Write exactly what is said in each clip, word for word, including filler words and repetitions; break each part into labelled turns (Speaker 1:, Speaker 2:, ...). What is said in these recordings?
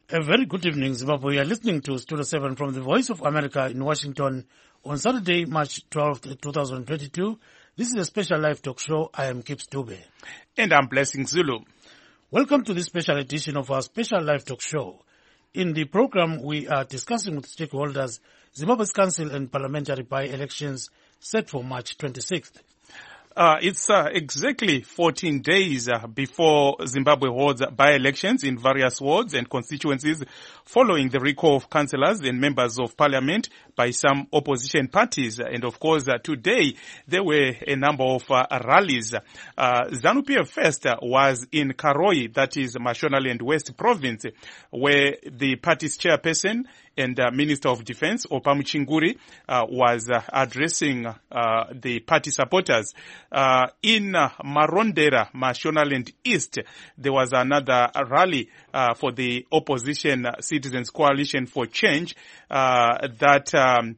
Speaker 1: A very good evening, Zimbabwe. You are listening to Studio seven from the Voice of America in Washington on Saturday, March twelfth, twenty twenty-two. This is a special live talk show. I am Gibbs Dube.
Speaker 2: And I'm Blessing Zulu.
Speaker 1: Welcome to this special edition of our special live talk show. In the program, we are discussing with stakeholders Zimbabwe's council and parliamentary by-elections set for March twenty-sixth.
Speaker 2: Uh, it's uh, exactly fourteen days uh, before Zimbabwe holds by-elections in various wards and constituencies following the recall of councillors and members of parliament by some opposition parties. And of course, uh, today there were a number of uh, rallies. Uh, ZANU-P F first uh, was in Karoi, that is Mashonaland West Province, where the party's chairperson and uh, Minister of Defense, Opamu Chinguri, uh, was uh, addressing uh, the party supporters. Uh, in uh, Marondera, Mashonaland East, there was another rally uh, for the opposition uh, Citizens Coalition for Change uh, that um,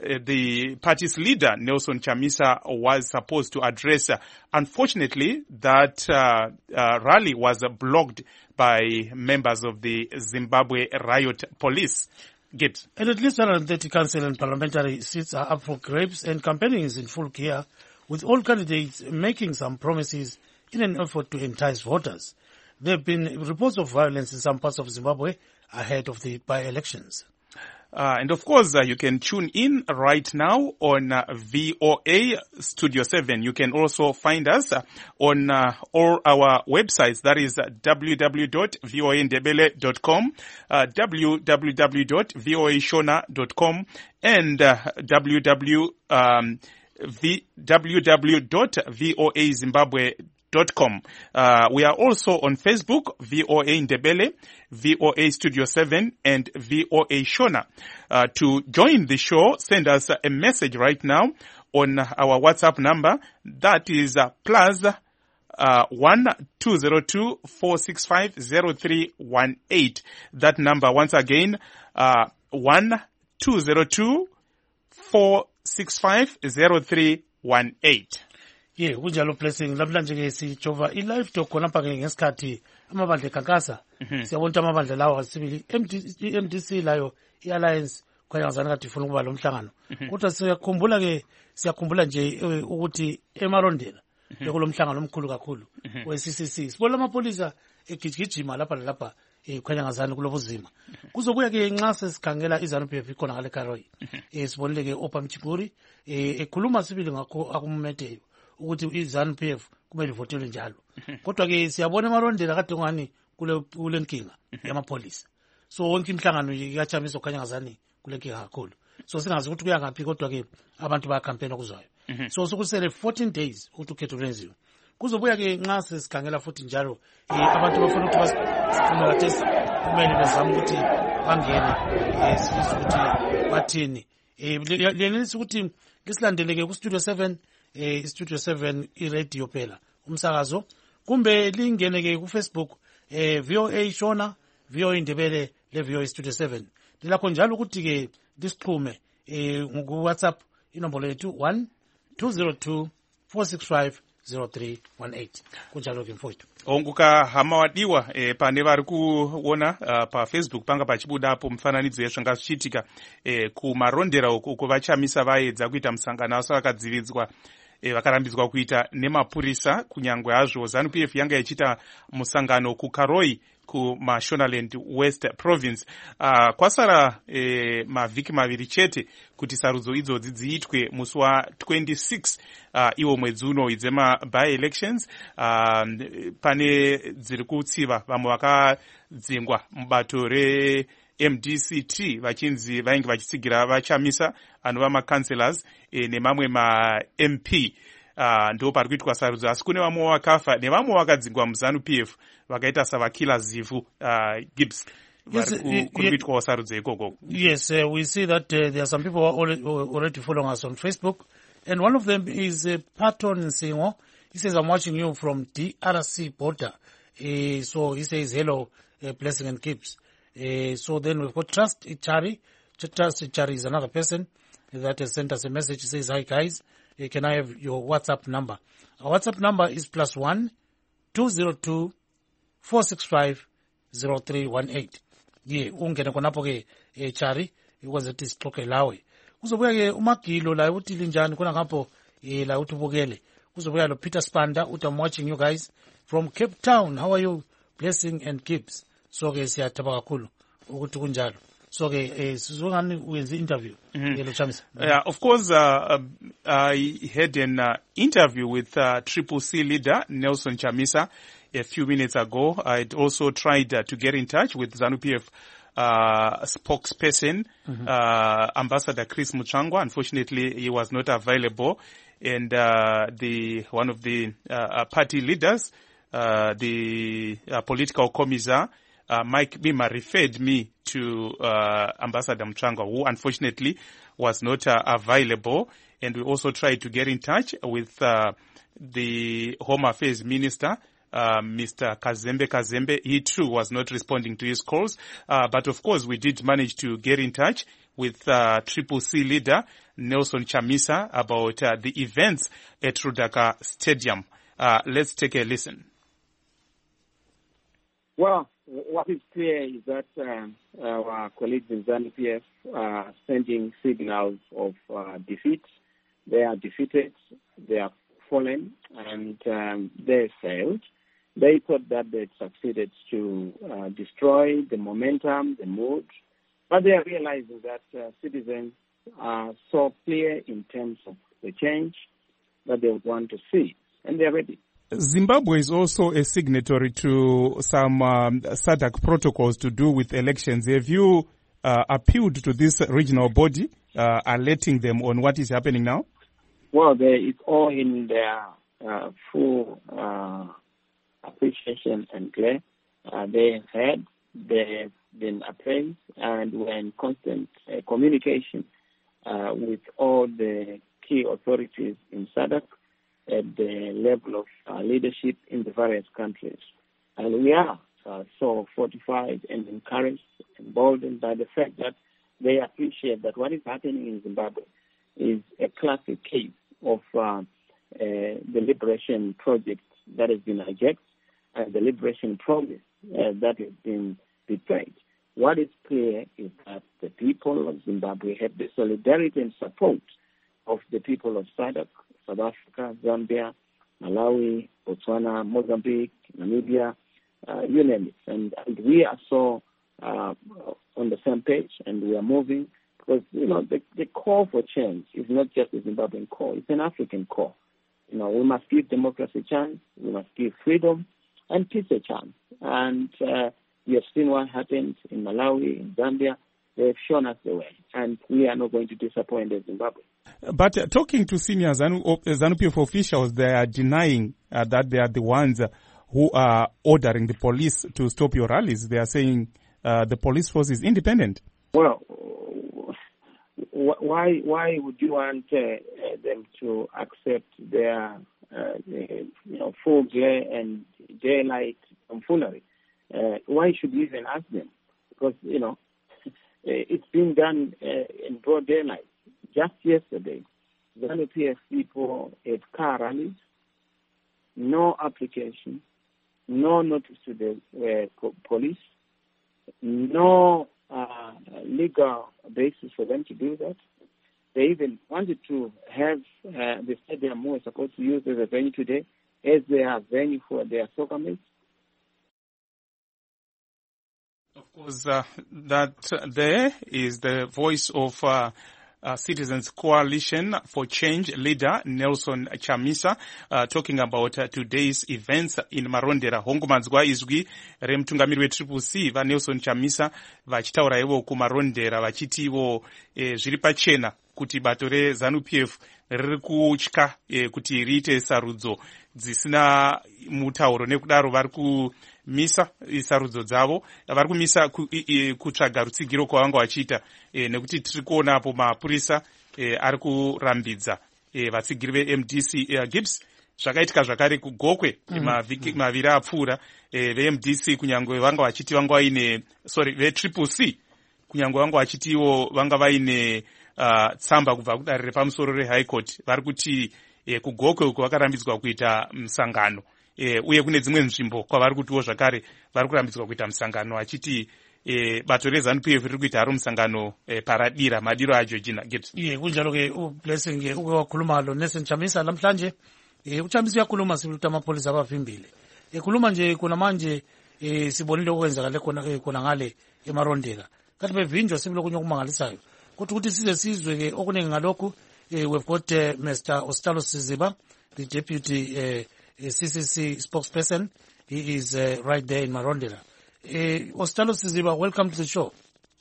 Speaker 2: the party's leader, Nelson Chamisa, was supposed to address. Unfortunately, that uh, uh, rally was uh, blocked by members of the Zimbabwe Riot Police. Gibbs.
Speaker 1: And at least one hundred thirty council and parliamentary seats are up for grabs, and campaigning is in full gear, with all candidates making some promises in an effort to entice voters. There have been reports of violence in some parts of Zimbabwe ahead of the by-elections.
Speaker 2: Uh, and of course, uh, you can tune in right now on uh, V O A Studio seven. You can also find us uh, on uh, all our websites. That is uh, w w w dot voa ndebele dot com, uh, w w w dot voa shona dot com, and uh, www, um, v, w w w dot voa zimbabwe dot com. Uh, we are also on Facebook, V O A Ndebele, V O A Studio seven, and V O A Shona. Uh, to join the show, send us a message right now on our WhatsApp number. That is uh, plus uh, one two zero two four six five zero three one eight. That number once again, uh, one two zero two four six five zero three one eight.
Speaker 1: Ye kunjalo Blessing lamhlanje ke sijova i live talk khonapha ke ngesikhathi amabandla ekhankasa siyabona ukuthi amabandla lawo asibili M D C layo i alliance khanyazana kade ifuna ukuba lo mhlangano kodwa siyakhumbula ke siyakhumbula nje ukuthi emarondela bekulo mhlangano omkhulu kakhulu we C C C sibona amapolisa egijigijima lapha lapha ekhanyazana kulobuzima kuzobuya ke nxa sesikhangela iZANU-P F ikhona ngale Karoi sibonile ke Opamu Chinguri ekhuluma sibili ngakho akummeteyo ukuthi iZANU-P F kumele ivotele njalo kodwa ke siyabona emarondela kade ngani kule kule nkinga yamapolisa so wonke imhlangano yakachamisa okhanya ngazani kule nkinga kakhulu so singazi ukuthi kuya ngaphi kodwa ke abantu baya campaign okuzwayo so sokusele fourteen days ukuthi ukhetho lwenziwe kuzobuya ke nxa sesikhangela futhi njalo abantu bafuna ukuthi basiphumela test kumele bezame ukuthi bangene sifisa ukuthi bathini lenelisa ukuthi ngisilandeleke ku Studio seven eh Studio seven i-radio phela umsakazo kumbe lingene ke ku Facebook eh V O A Shona V O A Ndebele le V O A Studio seven dilakho njalo ukuthi ke disixhume eh ku WhatsApp inombolo yethu one two zero two four six five zero three one eight kunjalo ke mfowethu
Speaker 2: onguka hama wadiwa eh, pane vari kuona uh, pa Facebook panga pachibuda apo mufananidzo yezvanga zvichiitika eh, kumarondera uko uko vachamisa vaedza kuita musangano asi vakadzividzwa E, vakarambidzwa kuita nemapurisa kunyangwe hazvo ZANU-P F yanga ichita musangano kukaroi kumashonaland West Province. Uh, kwasara e, mavhiki maviri chete kuti sarudzo idzodzi dziitwe musi wa twenty-six uh, iwo mwedzi uno idzema by elections. Uh, pane dziri kutsiva vamwe vakadzingwa mubato re M D C T vachinzi vainge vachitsigira vachamisa anova macancelors e, nemamwe ma M P uh, ndo pari kuitwa sarudzo asi kune vamwe vakafa nevamwe vakadzingwa muZANU-P F vakaita savakila zivhu uh, Gibbs.
Speaker 1: Yes, uh, yes uh, we see that uh, there are some people who are already, already following us on Facebook, and one of them is uh, Patton Nsingo. He says, I'm watching you from D R C border. Uh, so he says, hello, uh, Blessing and Gibbs. Uh, so then we've got Trust Ichari. Trust Ichari is another person that has sent us a message. He says, hi guys, uh, can I have your WhatsApp number? Our WhatsApp number is plus one two zero two four six five zero three one eight. ye ungene khonapho-ke um chari ikwazi ukuthi sixoxe lawe. Kuzobuya-ke uMagilo la uthi linjani khona ngapho um la uthi ubukele. Kuzobuya lo Peter Spanda uthi I'm watching you guys from Cape Town. How are you? Blessing and Gibbs. So-ke siyathaba kakhulu ukuthi kunjalo. So-ke um sizongani uyenze interview.
Speaker 2: Mm-hmm. Yeah, of course, uh, I had an uh, interview with uh, Triple C leader Nelson Chamisa a few minutes ago. I'd also tried uh, to get in touch with ZANU-P F uh, spokesperson, mm-hmm. uh, Ambassador Chris Muchangwa. Unfortunately, he was not available. And uh, the one of the uh, party leaders, uh, the uh, political commissar, Uh, Mike Bima, referred me to uh, Ambassador Mchangwa, who unfortunately was not uh, available. And we also tried to get in touch with uh, the Home Affairs Minister, uh, Mister Kazembe Kazembe. He too was not responding to his calls. Uh, but of course, we did manage to get in touch with uh, Triple C leader Nelson Chamisa about uh, the events at Rudaka Stadium. Uh, let's take a listen.
Speaker 3: Well, what is clear is that uh, our colleagues in ZANU-P F are sending signals of uh, defeat. They are defeated, they are fallen, and um, they failed. They thought that they succeeded to uh, destroy the momentum, the mood, but they are realizing that uh, citizens are so clear in terms of the change that they want to see, and they are ready.
Speaker 2: Zimbabwe is also a signatory to some um, S A D C protocols to do with elections. Have you uh, appealed to this regional body, uh, alerting them on what is happening now?
Speaker 3: Well, they, it's all in their uh, full uh, appreciation and clear. Uh, they have had, they have been appraised, and we're in constant uh, communication uh, with all the key authorities in S A D C at the level of uh, leadership in the various countries. And we are uh, so fortified and encouraged, emboldened by the fact that they appreciate that what is happening in Zimbabwe is a classic case of uh, uh, the liberation project that has been hijacked and the liberation promise uh, that has been betrayed. What is clear is that the people of Zimbabwe have the solidarity and support of the people of S A D C, South Africa, Zambia, Malawi, Botswana, Mozambique, Namibia, uh, you name it. And, and we are so uh, on the same page, and we are moving because, you know, the, the call for change is not just a Zimbabwean call, it's an African call. You know, we must give democracy a chance, we must give freedom and peace a chance. And uh, we have seen what happened in Malawi, in Zambia. They have shown us the way, and we are not going to disappoint Zimbabwe.
Speaker 2: But uh, talking to senior ZANU-P F officials, they are denying uh, that they are the ones uh, who are ordering the police to stop your rallies. They are saying uh, the police force is independent.
Speaker 3: Well, why why would you want uh, them to accept their uh, you know full glare and daylight tomfoolery? Uh, why should you even ask them? Because you know it's been done uh, in broad daylight. Just yesterday, ZANU-P F people at car rallies, no application, no notice to the uh, police, no uh, legal basis for them to do that. They even wanted to have uh, the stadium we were supposed to use as a venue today, as their venue for their soccer match.
Speaker 2: Of course, uh, that uh, there is the voice of uh, Uh, Citizens Coalition for Change leader Nelson Chamisa uh, talking about uh, today's events in Marondera. Hongomanzwa izwi remtungamiri we-Triple C va Nelson Chamisa vachitaura ivo kumarondera vachiti ivo eh, zviri pachena kuti bato reZANU-P F riri kutya eh, kuti riite sarudzo dzisina mutauro, nekudaro vari kumisa sarudzo dzavo, vari kumisa kutsvaga rutsigiro kwavanga vachiita e, nekuti tiri kuonapo mapurisa e, ari kurambidza e, vatsigiri ve-M D C e, Gibbs. Zvakaitika zvakare kugokwe mm. mavhiki maviri apfuura e, ve-M D C kunyange vanga vachiti vanga vaine sorry ve-Triple C kunyange vanga vachiti ivo vanga vaine uh, tsamba kubva kudare repamusoro reHigh Court, vari kuti e, kugokwe uko vakarambidzwa kuita musangano e, uye kune dzimwe nzvimbo kwavari kutiwo zvakare vari kurambidzwa kuita musangano achiti eh, bato reZANU P F riri kuita haro musangano eh, paradira madiro ajo jina get
Speaker 1: iye kunjalo ke ublessing ke uke wakhuluma lo Nelson Chamisa namhlanje eh uChamisa uyakhuluma sibuthi amapholisa abavimbile ekhuluma nje kuna manje eh sibonile okwenzakale khona ke khona ngale emarondeka kanti bevinjwa sibilo kunye okumangalisayo kodwa ukuthi size sizwe ke okuningi ngalokhu eh we've got uh, Mister Ostalo Siziba, the deputy uh, C C C spokesperson. He is uh, right there in Marondera. Uh, Ostalo Siziba, welcome to the show.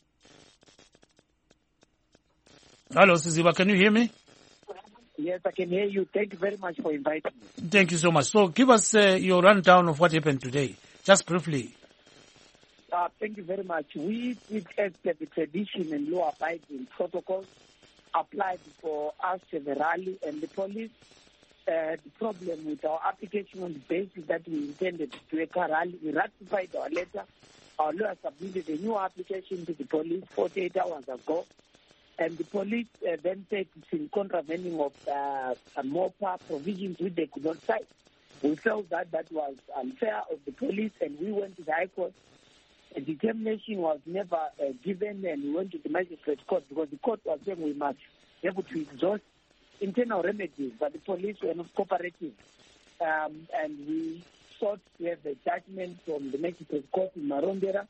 Speaker 1: Hello, Siziba, can you hear me?
Speaker 4: Yes, I can hear you. Thank you very much for inviting me.
Speaker 1: Thank you so much. So give us uh, your rundown of what happened today, just briefly.
Speaker 4: Uh, thank you very much. We did as per the tradition and law-abiding protocols applied for us to the rally and the police. Uh, the problem with our application on the basis that we intended to do a car rally, we ratified our letter. Our lawyer submitted a new application to the police forty-eight hours ago. And the police uh, then said it's in contravening of uh, MOPA provisions which they could not cite. We felt that that was unfair of the police, and we went to the High Court. A determination was never uh, given, and we went to the magistrate court because the court was saying we must be able to exhaust internal remedies, but the police were not cooperative. Um, and we sought to have a judgment from the magistrate court in Marondera.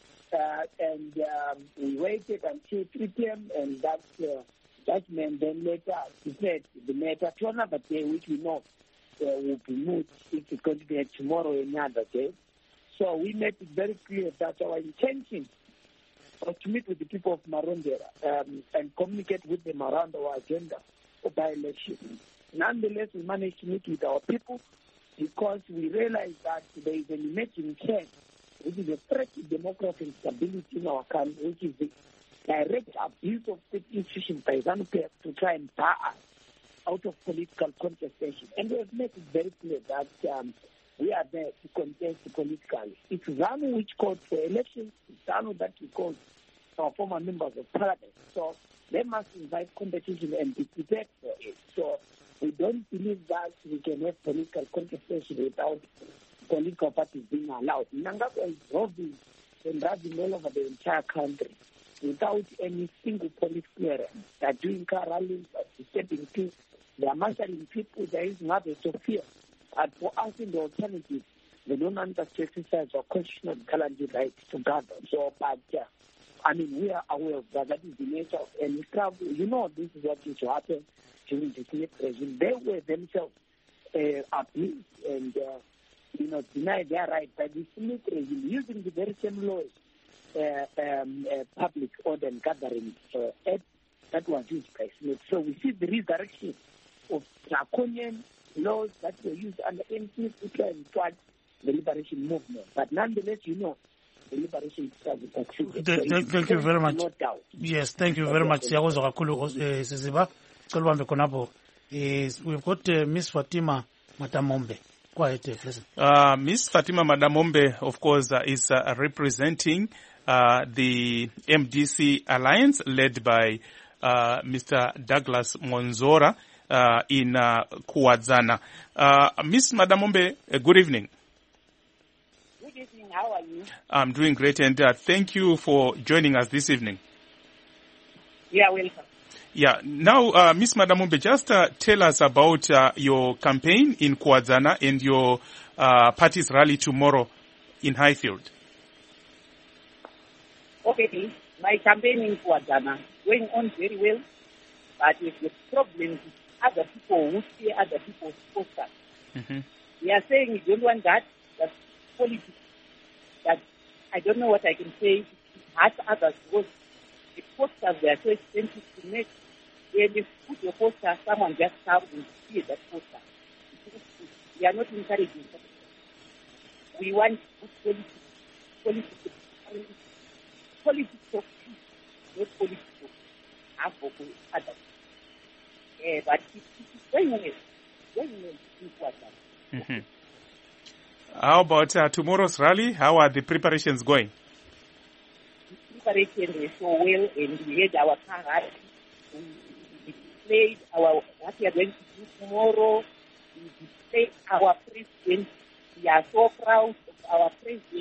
Speaker 4: Uh, and um, we waited until three p.m. and that uh, judgment then later declared the matter to another day, which we know uh, will be moved if it's going to be tomorrow or another day. So we made it very clear that our intention was to meet with the people of Marondera um, and communicate with them around our agenda for by-election. Nonetheless, we managed to meet with our people because we realized that there is an emerging trend, which is a threat to democracy and stability in our country, which is the direct abuse of state institutions by ZANU P F to try and bar us out of political contestation. And we have made it very clear that um, we are there to contest politically. It's ZANU which called for elections. It's ZANU that we called our former members of parliament. So they must invite competition and be prepared for it. So we don't believe that we can have political contestation without political parties being allowed. Mnangagwa is roving and raving all over the entire country without any single police clearance. They are doing car rallies, disturbing peace. They are marshalling people. There is nothing to fear. And for us in the alternative, they don't understand to exercise our constitutional guaranteed right to gather. So, but uh, I mean, we are aware of that. That is the nature of any travel. You know, this is what used to happen during the Smith regime. They were themselves uh, abused and, uh, you know, denied their right by the Smith regime using the very same laws, uh, um, uh, public order and gathering uh, act that was used by Smith. So we see the resurrection of draconian laws that were used under N Smith to try and thwart the liberation movement. But nonetheless, you know, the liberation struggle succeeded.
Speaker 1: Thank, thank, thank you very much.
Speaker 4: No doubt.
Speaker 1: Yes, thank you very much. Siyakuzwa kakhulu eh, Siziba. Kolubambe khonapho. Eh, we've got uh, Miss Fatima Madamombe. Go ahead, please.
Speaker 2: Uh, Miss Fatima Madamombe, of course, uh, is uh, representing uh, the M D C alliance led by uh, Mister Douglas Monzora uh, in uh, Kuwadzana. Uh, Miss Madamombe, uh, good evening.
Speaker 4: Good evening. How are you?
Speaker 2: I'm doing great, and uh, thank you for joining us this evening.
Speaker 4: Yeah, welcome.
Speaker 2: Yeah. Now, uh, Miss Madamombe, just uh, tell us about uh, your campaign in Kuwadzana and your uh, party's rally tomorrow in Highfield.
Speaker 5: Okay, my campaign in Kuwadzana going on very well, but with the problems with other people who see other people's posters.
Speaker 2: Mm-hmm.
Speaker 5: We are saying we don't want that, that's politics. That I don't know what I can say. Ask others because the posters they are so expensive to make. When you put your poster, someone just comes and see that poster. We are not encouraging that. We want good politics, politics, politics of peace, not politics of harm for others. Uh, but it, it is going well, going well in Kuwadzana.
Speaker 2: Mm-hmm. How about uh, tomorrow's rally? How are the preparations going?
Speaker 5: The preparation is so well, and we had our car rally. We displayed our what we are going to do tomorrow. We displayed our president. We are so proud of our president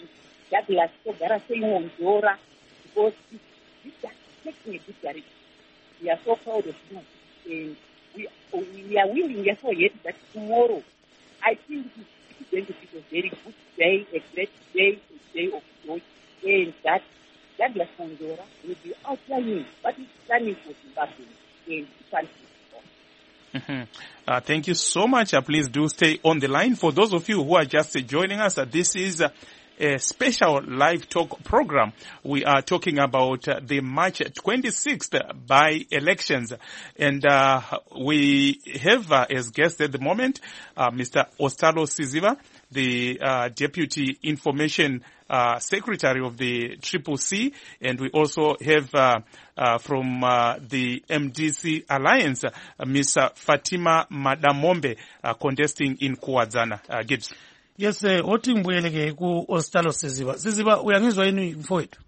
Speaker 5: Douglas Kogara saying on Dora, because this, this is taking a good direction. We are so proud of you. And we, we are willing, therefore, yet that tomorrow, I think it is going to be a very good day, a great day, a day of joy, and that Douglas Kogara will be outlining what is planning for Zimbabwe in country.
Speaker 2: Mm-hmm. Uh, thank you so much. Uh, please do stay on the line. For those of you who are just uh, joining us, uh, this is uh, a special live talk program. We are talking about uh, the March twenty-sixth by-elections. And uh, we have uh, as guest at the moment uh, Mister Ostalo Siziba, the uh, Deputy Information uh, Secretary of the Triple C. And we also have uh, uh, from uh, the M D C Alliance, uh, Miss Fatima Madamombe, uh, contesting in Kuwadzana. Uh, Gibbs.
Speaker 1: Yes, eh othi ngibuyeleke ku Ostalo Siziba. Siziba uyangizwa yini mfowethu?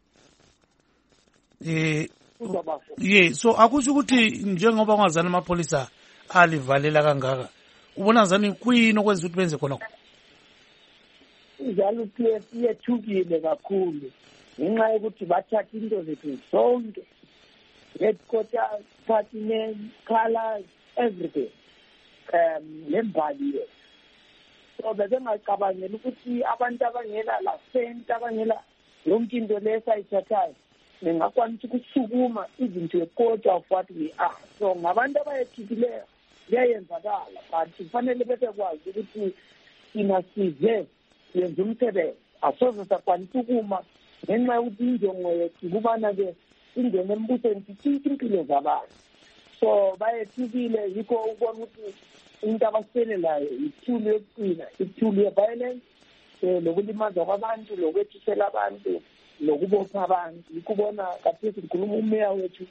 Speaker 1: Eh yeah, so akusho ukuthi njengoba ungazana amapolisa alivalela kangaka. Ubona zani kuyini okwenza ukuthi benze khona?
Speaker 4: Njalo P F yethukile kakhulu. Ngenxa yokuthi bathatha into zethu zonke. Headquarters, party name, colors, everything. Um, lembali. So bengacabangela ukuthi abantu abangela la cent abangela yonke into lesayithathayo ningakwanisa ukusukuma izinto ekota of what we are. So ngabantu abayethikileyo kuyayenzakala but kufanele bese kwazi ukuthi thina size yenza umsebenzi asoze sakwanisa ukuma ngenxa yokuthi injongo yethu kubana-ke ingene embusweni sithinta impilo zabantu. So bayethikile yikho ukubona ukuthi into abaselelayo ithulu yokuqina, ithulu ye-violence, um lokulimaza kwabantu, lokwethisela abantu, lokubopha abantu. Yikubona kathesi ngikhuluma umeya wethu,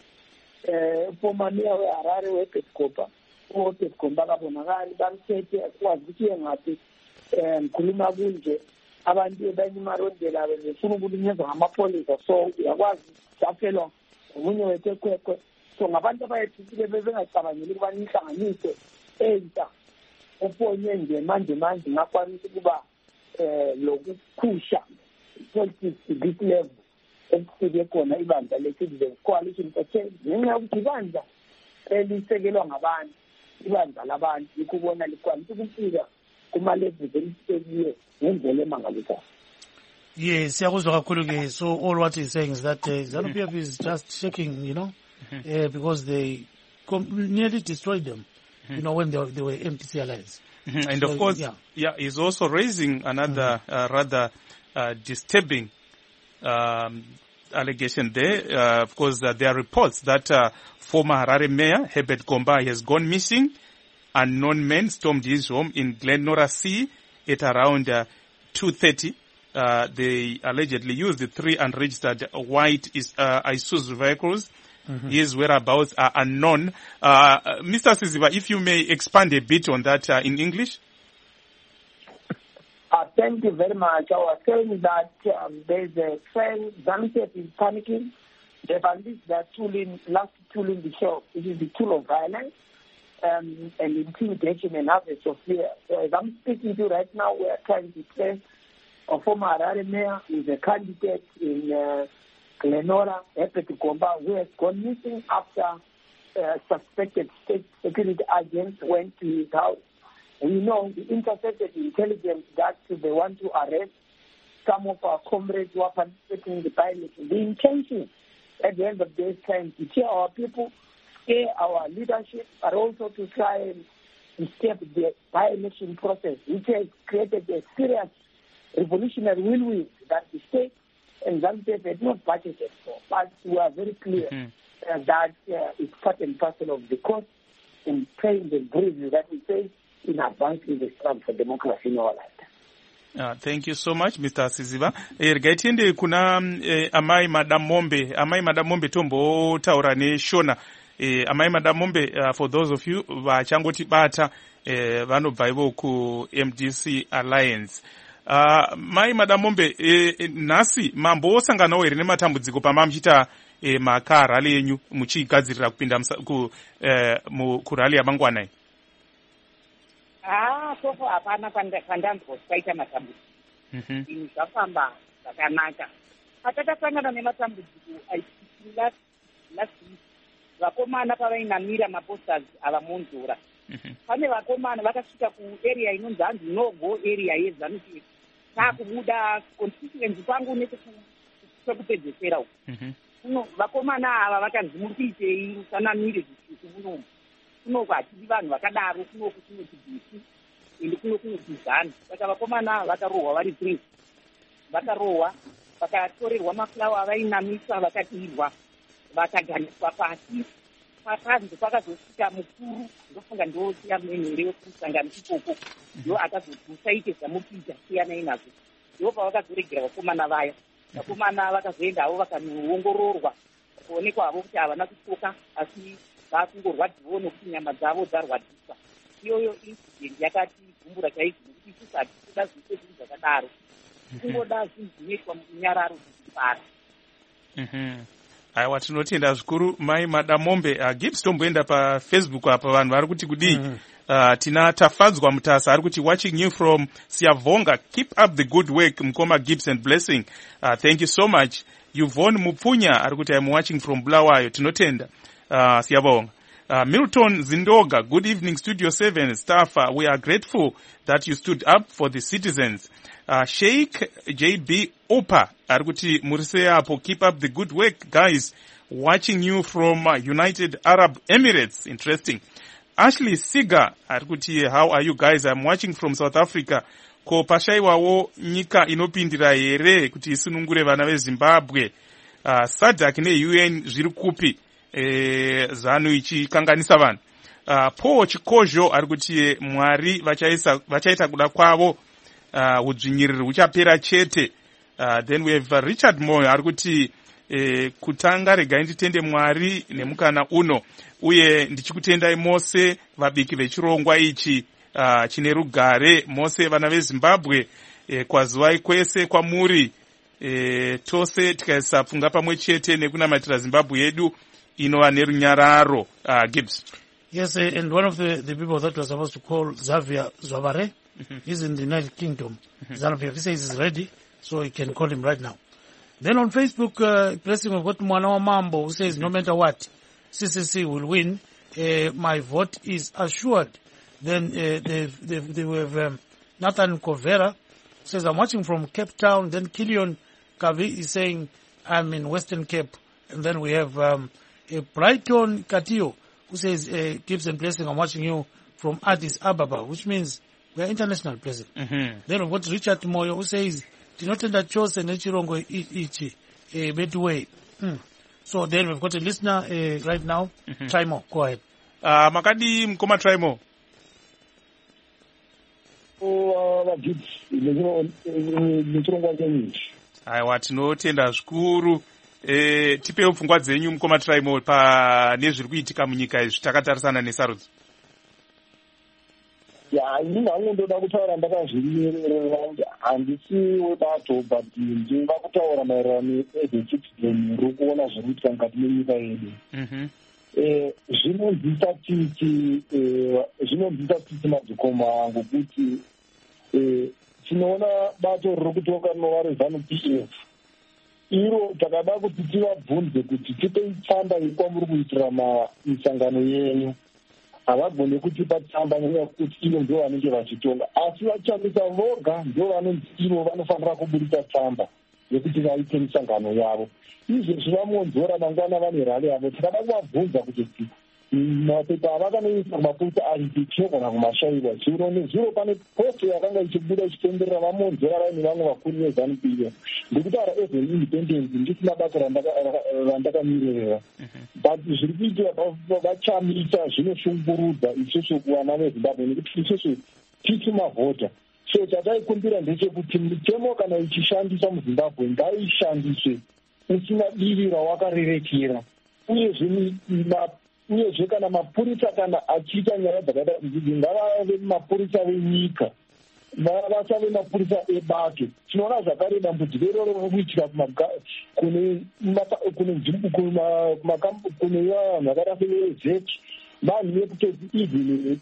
Speaker 4: um former meya we-Harare we-Petcopa, o-Petcopa akabonakali, bamthethe kwazi ukuthi yengaphi, um ngikhuluma kunje, abantu abanye imarondela befuna ukulinyazwa ngamapolisa. So uyakwazi safelwa omunye wethu ekhwekhwe. So ngabantu abayethikile bebengacabangeli ukubana inhlanganiso enta oponye nje manje manje ngakwanisa ukuba eh lokukhusha politics this level ekufike khona ibandla le-Citizen Coalition for Change ngenxa yokuthi ibandla elisekelwa ngabantu, ibandla labantu likubona likwanisa ukufika kuma-levels elisekiwe ngendlela emangalisayo.
Speaker 1: Yes, siyakuzwa kakhulu ke. So all what he's saying is that uh, ZANU P F is just shaking, you know, mm-hmm. uh, because they com- nearly destroyed them. You know, when they were, they were M D C Alliance.
Speaker 2: Mm-hmm. And
Speaker 1: so,
Speaker 2: of course,
Speaker 1: yeah.
Speaker 2: yeah, he's also raising another mm-hmm. uh, rather uh, disturbing um, allegation there. Uh, of course, uh, there are reports that uh, former Harare Mayor Herbert Gomba has gone missing. Unknown men stormed his home in Glenora C at around uh, two thirty. Uh, they allegedly used the three unregistered white uh, Isuzu vehicles. Mm-hmm. His whereabouts are unknown. Uh, Mister Siziba, if you may expand a bit on that uh, in English.
Speaker 4: Uh, thank you very much. I was saying that um, there's a trend, ZANU P F is panicking. They've unleashed their tooling, last tool in the show, which is the tool of violence um, and intimidation and others of fear. So as I'm speaking to you right now, we are trying to place a former Harare mayor who is a candidate in uh, Glenora, Herbert Gomba, who has gone missing after uh, suspected state security agents went to his house. We know the intercepted intelligence that they want to arrest some of our comrades who are participating in the by-election. The intention at the end of the day is trying to tear our people, scare our leadership, but also to try and disturb the by-election process, which has created a serious revolutionary whirlwind that the state and ZANU P F had not budgeted for. But we are very clear mm-hmm. uh, that uh, it's part and parcel of the cost and pain and bruises that we face in advancing the struggle for democracy in our lifetime.
Speaker 2: Uh, thank you so much, Mister Siziba. Ergaitinde kuna eh, amai Madam Mombe, amai Madam Mombe tombo taura ne shona. Eh, amai Madam Mombe, uh, for those of you vachangoti bata eh, vanobva ivo ku M D C Alliance. Uh, mai Madam Mombe, eh, nasi mambo osanganawo ere nematambudziko pamamchita eh, makarali yenyu muchigadzirira kupinda ku eh, mu kurali yamangwana.
Speaker 5: Ah, so far hapana pandambo kwaita matambudziko. Mhm. Zvafamba zvakanaka. Patakasangana nematambudziko last last week, vakomana pavainamira maposters avamonzora. Pane vakomana vakasvika kuarea inonzi hanzi nogo area yeZANU P F. Takubuda constituency kwangu nekupedzesera uko. Vakomana ava vakanzi muri kuitei musanamire zvitsvuku munomu. Kunoku hatidi vanhu vakadaro, kunoku kunoti bhisi ende kuno kunoti ZANU. Saka vakomana ava vakarohwa vari three. Vakarohwa, vakatorerwa mafulawa avainamisa, vakadirwa, vakaganiswa pasi. Pakanzi pakazosvika mukuru, ndofunga ndosiya menhere wekumusangano ikoko, ndo akazodusaite zvamupita siyanai nazvo. Ndo pavakazoregera vakomana vaya. Vakomana vakazoenda havo vakanoongororwa, kuonekwa havo kuti havana kutsoka, asi vakungorwadziwo nokuti nyama dzavo dzarwadziswa. Iyoyo incident yakati gumbura chaizvo nokuti isusu hatikuda zvise zvinhu zvakadaro. Kungoda zvinhu zvinoitwa munyararo dzekufara.
Speaker 2: Aiwa, tinotenda zvikuru mai Madamombe. uh, Gibbs tomboenda pafacebook apa vanhu vari kuti kudii. mm -hmm. uh, tina Tafadzwa Mutasa ari kuti watching you from Siyavonga, keep up the good work Mkoma Gibbs and Blessing. uh, thank you so much. Yvonne Mupfunya ari kuti I'm watching from Bulawayo. Tinotenda uh, Siyavonga. Uh, Milton Zindoga, good evening Studio seven staff. Uh, we are grateful that you stood up for the citizens. Uh, Sheikh J B Opa ari kuti murise apo, keep up the good work guys, watching you from uh, United Arab Emirates. Interesting. Ashley Siga ari kuti how are you guys, I'm watching from South Africa. Ko pashaiwawo nyika inopindira here kuti isunungure vana veZimbabwe. uh, SADC ne-U N zviri kupi e, ZANU ichikanganisa vanhu. uh, Paul Chikozho ari kuti Mwari vachaita kuda kwavo, uh, udzvinyiriri huchapera chete. Uh, then we have uh, Richard Moyo ari kuti eh, kutanga regai nditende Mwari nemukana uno, uye ndichikutendai mose vabiki vechirongwa ichi uh, chine rugare mose vana veZimbabwe. eh, kwazivai kwese kwamuri, eh, tose tikaisa pfunga pamwe chete nekunamatira Zimbabwe yedu inova nerunyararo. uh, Gibbs.
Speaker 1: Yes, uh, and one of the, the people that was supposed to call Xavier Zwavare, mm-hmm. he's in the United Kingdom. Mm-hmm. ZANU P F, he says he's ready, so he can call him right now. Then on Facebook, uh, Blessing of God Mwana wa Mambo, who says no matter what, C C C will win. Uh, my vote is assured. Then uh, they, they, they have um, Nathan Kovera, says I'm watching from Cape Town. Then Kilion Kavi is saying I'm in Western Cape. And then we have um, uh, Brighton Katio, who says, uh, Gibbs and Blessing, I'm watching you from Addis Ababa, which means we are international, Blessing. Mm-hmm. Then we've got Richard Moyo, who says, Tinotenda chose nechirongo ichi, uh, Bedway. Mm. So then we've got a listener uh, right now. Mm-hmm. Try more. Go ahead.
Speaker 2: Uh, Makadi Mkoma, try more.
Speaker 6: Oh, uh, Gibbs, nechirongo ichi.
Speaker 2: Aiwa, tinotenda zvikuru. Eh, tipewo pfungwa dzenyu Mukoma Traimo pa nezviri kuitika munyika izvi takatarisana nesarudzo.
Speaker 6: Ya, ini hangu ndoda kutaura ndakazvimirira, handisi webato, but ndinga kutaura maererano nezvechitizeni uri kuona zviri kuitika mukati menyika yedu. Eh, zvinonzwisa titi, eh, zvinonzwisa titi madzikoma angu kuti eh, tinoona bato riri kutoka rinova reZANU P F. Iro takada kuti tivabvunze kuti tipei tsamba yekwamuri kuitira misangano yenyu. Havagone kutipa tsamba nenyaya yekuti ivo ndio vanenge vachitonga, asi vachishandisa voga ndio vanonzi ivo vanofanira kuburitsa tsamba yekuti vaite misangano yavo. Izvezvi vamonzora mangwana vane rali yavo. Tikada kuvabvunza kuti mapepa avakanoisa mapurisa aripi tinogona kumashayiwa zviro nezviro. Pane posto yakanga ichibuda ichitenderera vamonzora vaine vamwe vakuru veZANU P F. Ndikutaura as an independent ndisina basa randakamirira, but zviri kuitika vachamisa zvinoshungurudza isusu kuvana veZimbabwe nekuti isusu tisi mavhota. So chataikumbira ndechekuti mitemo kana ichishandiswa muZimbabwe ngaishandiswe usina divi rawakarerekera, uyezve uyezve kana mapurisa kana achiita nyaya dzakaita idzi ngavave mapurisa venyika, vasave mapurisa ebato. Tinoona zvakare dambudziko iroro riri kuitika kune vanhu vakaita sevezeki, vanhu vekutoti even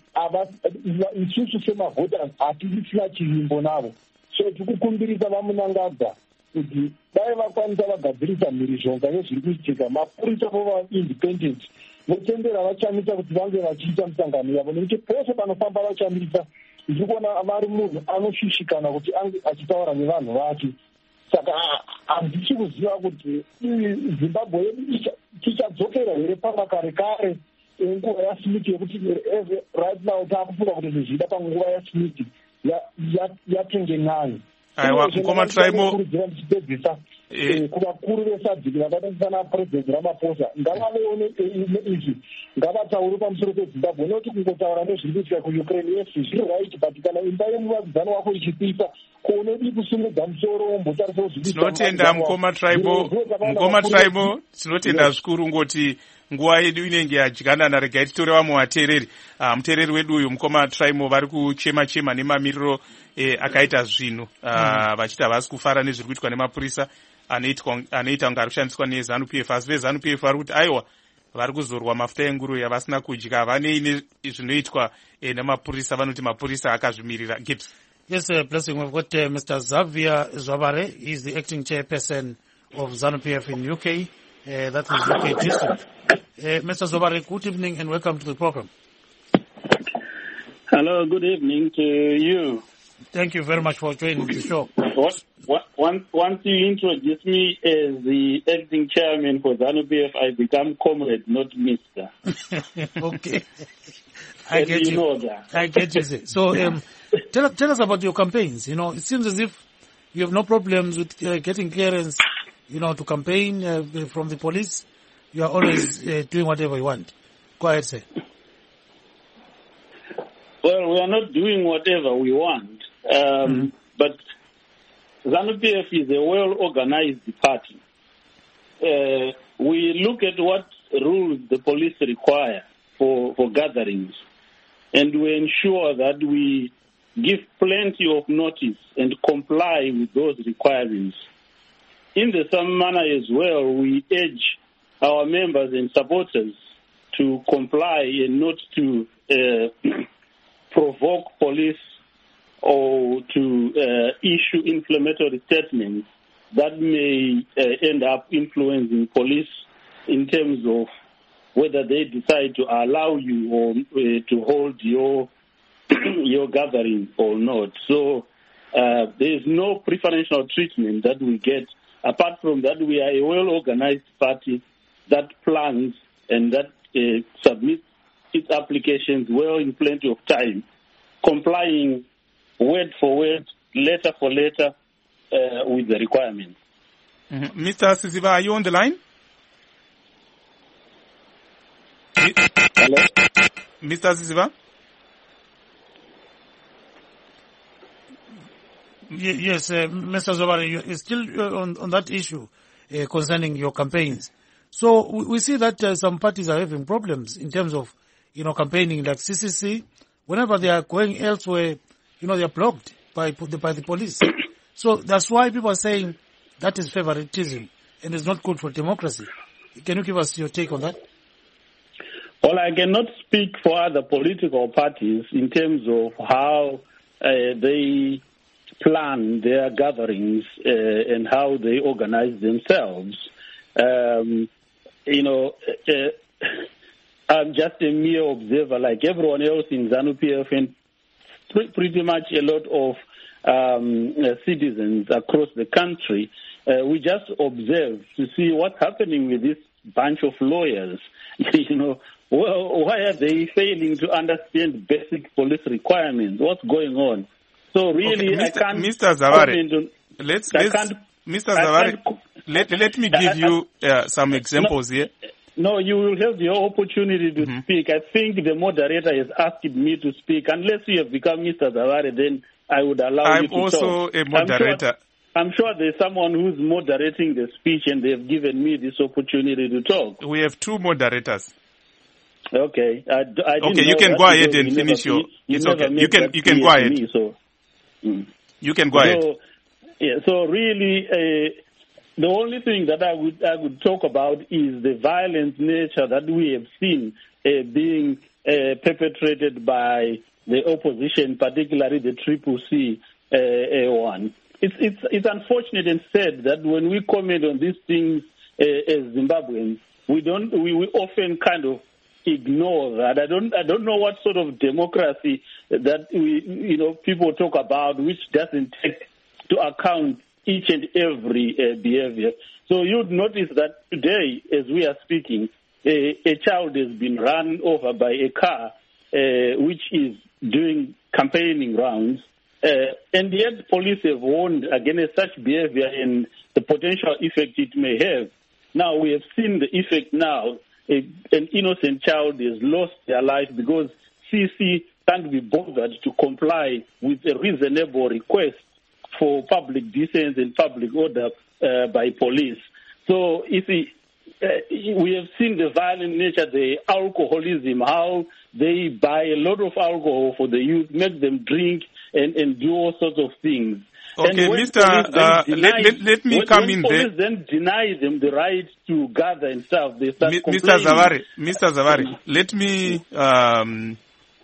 Speaker 6: isusu semavhota hatisisina chivimbo navo. So tikukumbirisa vamunangadza kuti dai vakwanisa vagadzirisa mhirizhonga yezviri kuitika, mapurisa vova independent votendera vachamisa kuti vange vachiita misangano yavo, nekuti pose panofamba vachamisa ndiri kuona vari munhu anoshishikana kuti ange achitaura nevanhu vake. Saka handisi kuziva kuti Zimbabwe yedu tichadzokera here pamakare kare nguva yaSmith yekuti right now taakufunga kuti zvichida panguva yaSmith yatenge n'ayo.
Speaker 2: Aiwa, mukoma Traimo
Speaker 6: ndichipedzisa kuvakuru vesadziki vakaita sana President Ramaphosa ngavaveone izvi, ngavataure pamusoro peZimbabwe, nekuti kungotaura nezviri kuitika kuUkraine yes zviri right, but kana imba yemuvakidzani wako ichipisa kuonedi kusungudza musoro wombotarisa kuzvipisa.
Speaker 2: Tinotenda mukoma Traimo, mukoma Traimo, tinotenda zvikuru ngoti nguva yedu inenge yadyanana. Regai titore vamwe vateereri. Uh, muteereri wedu uyu mukoma Traimo vari kuchema chema nemamiriro eh, akaita zvinhu uh, mm. vachiti havasi kufara nezviri kuitwa nemapurisa anoita kunge ari kushandiswa neZANU P F, asi veZANU P F vari kuti aiwa vari kuzorwa mafuta enguruve yavasina kudya, vanei zvinoitwa eh, nemapurisa, vanoti mapurisa akazvimirira. Gibbs.
Speaker 1: Yes, uh, Blessing, we've got uh, Mister Xavier Zwabare. He's the acting chairperson of ZANU P F in U K. Uh, that is U K district. Uh, Mister Zwabare, good evening and welcome to the program.
Speaker 7: Hello, good evening to you.
Speaker 1: Thank you very much for joining the show.
Speaker 7: What, what, once, once you introduce me as the acting chairman for ZANU P F, I become comrade, not mister.
Speaker 1: Okay. I get
Speaker 7: you.
Speaker 1: you.
Speaker 7: Know that.
Speaker 1: I get you. Say. So um, tell, tell us about your campaigns. You know, it seems as if you have no problems with uh, getting clearance, you know, to campaign uh, from the police. You are always uh, doing whatever you want. Go ahead, sir.
Speaker 7: Well, we are not doing whatever we want, um, mm-hmm. but ZANU P F is a well-organized party. Uh, we look at what rules the police require for, for gatherings, and we ensure that we give plenty of notice and comply with those requirements. In the same manner as well, we urge our members and supporters to comply and not to uh, provoke police or to uh, issue inflammatory statements that may uh, end up influencing police in terms of whether they decide to allow you or uh, to hold your your gathering or not. So uh, there is no preferential treatment that we get. Apart from that, we are a well-organized party that plans and that uh, submits its applications well in plenty of time, complying word for word, letter for letter uh, with the requirements.
Speaker 2: Mm-hmm. Mister Siziba, are you on the line?
Speaker 7: Hello?
Speaker 2: Mister Siziba?
Speaker 1: Yes, uh, Mister Zwabare, you're still uh, on, on that issue uh, concerning your campaigns. So we, we see that uh, some parties are having problems in terms of, you know, campaigning, like C C C. Whenever they are going elsewhere, you know, they are blocked by the, by the police. So that's why people are saying that is favoritism and it's not good for democracy. Can you give us your take on that?
Speaker 7: Well, I cannot speak for other political parties in terms of how uh, they plan their gatherings uh, and how they organize themselves. Um, you know, uh, I'm just a mere observer like everyone else in ZANU P F and pre- pretty much a lot of um, uh, citizens across the country. Uh, we just observe to see what's happening with this bunch of lawyers. You know, well, why are they failing to understand basic police requirements? What's going on? So really,
Speaker 2: okay, Mister
Speaker 7: I can't...
Speaker 2: Mister Zaware,
Speaker 7: on,
Speaker 2: let's,
Speaker 7: I
Speaker 2: let's
Speaker 7: can't,
Speaker 2: Mister Zaware, let, let me give you uh, some examples
Speaker 7: no,
Speaker 2: here.
Speaker 7: No, you will have your opportunity to mm-hmm. speak. I think the moderator has asked me to speak. Unless you have become Mister Zaware, then I would allow
Speaker 2: I'm
Speaker 7: you to
Speaker 2: talk. I'm also a moderator.
Speaker 7: I'm sure, I'm sure there's someone who's moderating the speech and they've given me this opportunity to talk.
Speaker 2: We have two moderators.
Speaker 7: Okay. I, I
Speaker 2: okay, you can go ahead and finish your...
Speaker 7: You
Speaker 2: it's okay. You can, you can go ahead.
Speaker 7: Me, so. mm.
Speaker 2: You can go
Speaker 7: so,
Speaker 2: ahead.
Speaker 7: Yeah, so really... Uh, The only thing that I would I would talk about is the violent nature that we have seen uh, being uh, perpetrated by the opposition, particularly the Triple C uh, one. it's it's it's unfortunate and sad that when we comment on these things uh, as Zimbabweans, we don't we, we often kind of ignore that. I don't I don't know what sort of democracy that we you know people talk about, which doesn't take to account each and every uh, behavior. So you'd notice that today, as we are speaking, a, a child has been run over by a car, uh, which is doing campaigning rounds. Uh, and yet police have warned against such behavior and the potential effect it may have. Now we have seen the effect now. A, an innocent child has lost their life because C C can't be bothered to comply with a reasonable request for public decency and public order uh, by police. So if we, uh, we have seen the violent nature, the alcoholism, how they buy a lot of alcohol for the youth, make them drink and, and do all sorts of things.
Speaker 2: Okay, Mister Uh, deny, let, let, let me
Speaker 7: when,
Speaker 2: come
Speaker 7: when
Speaker 2: in
Speaker 7: police
Speaker 2: there.
Speaker 7: Then deny them the right to gather and stuff. They start
Speaker 2: Mi-
Speaker 7: complaining.
Speaker 2: Mister Zavari, Mister Zavari, let me um,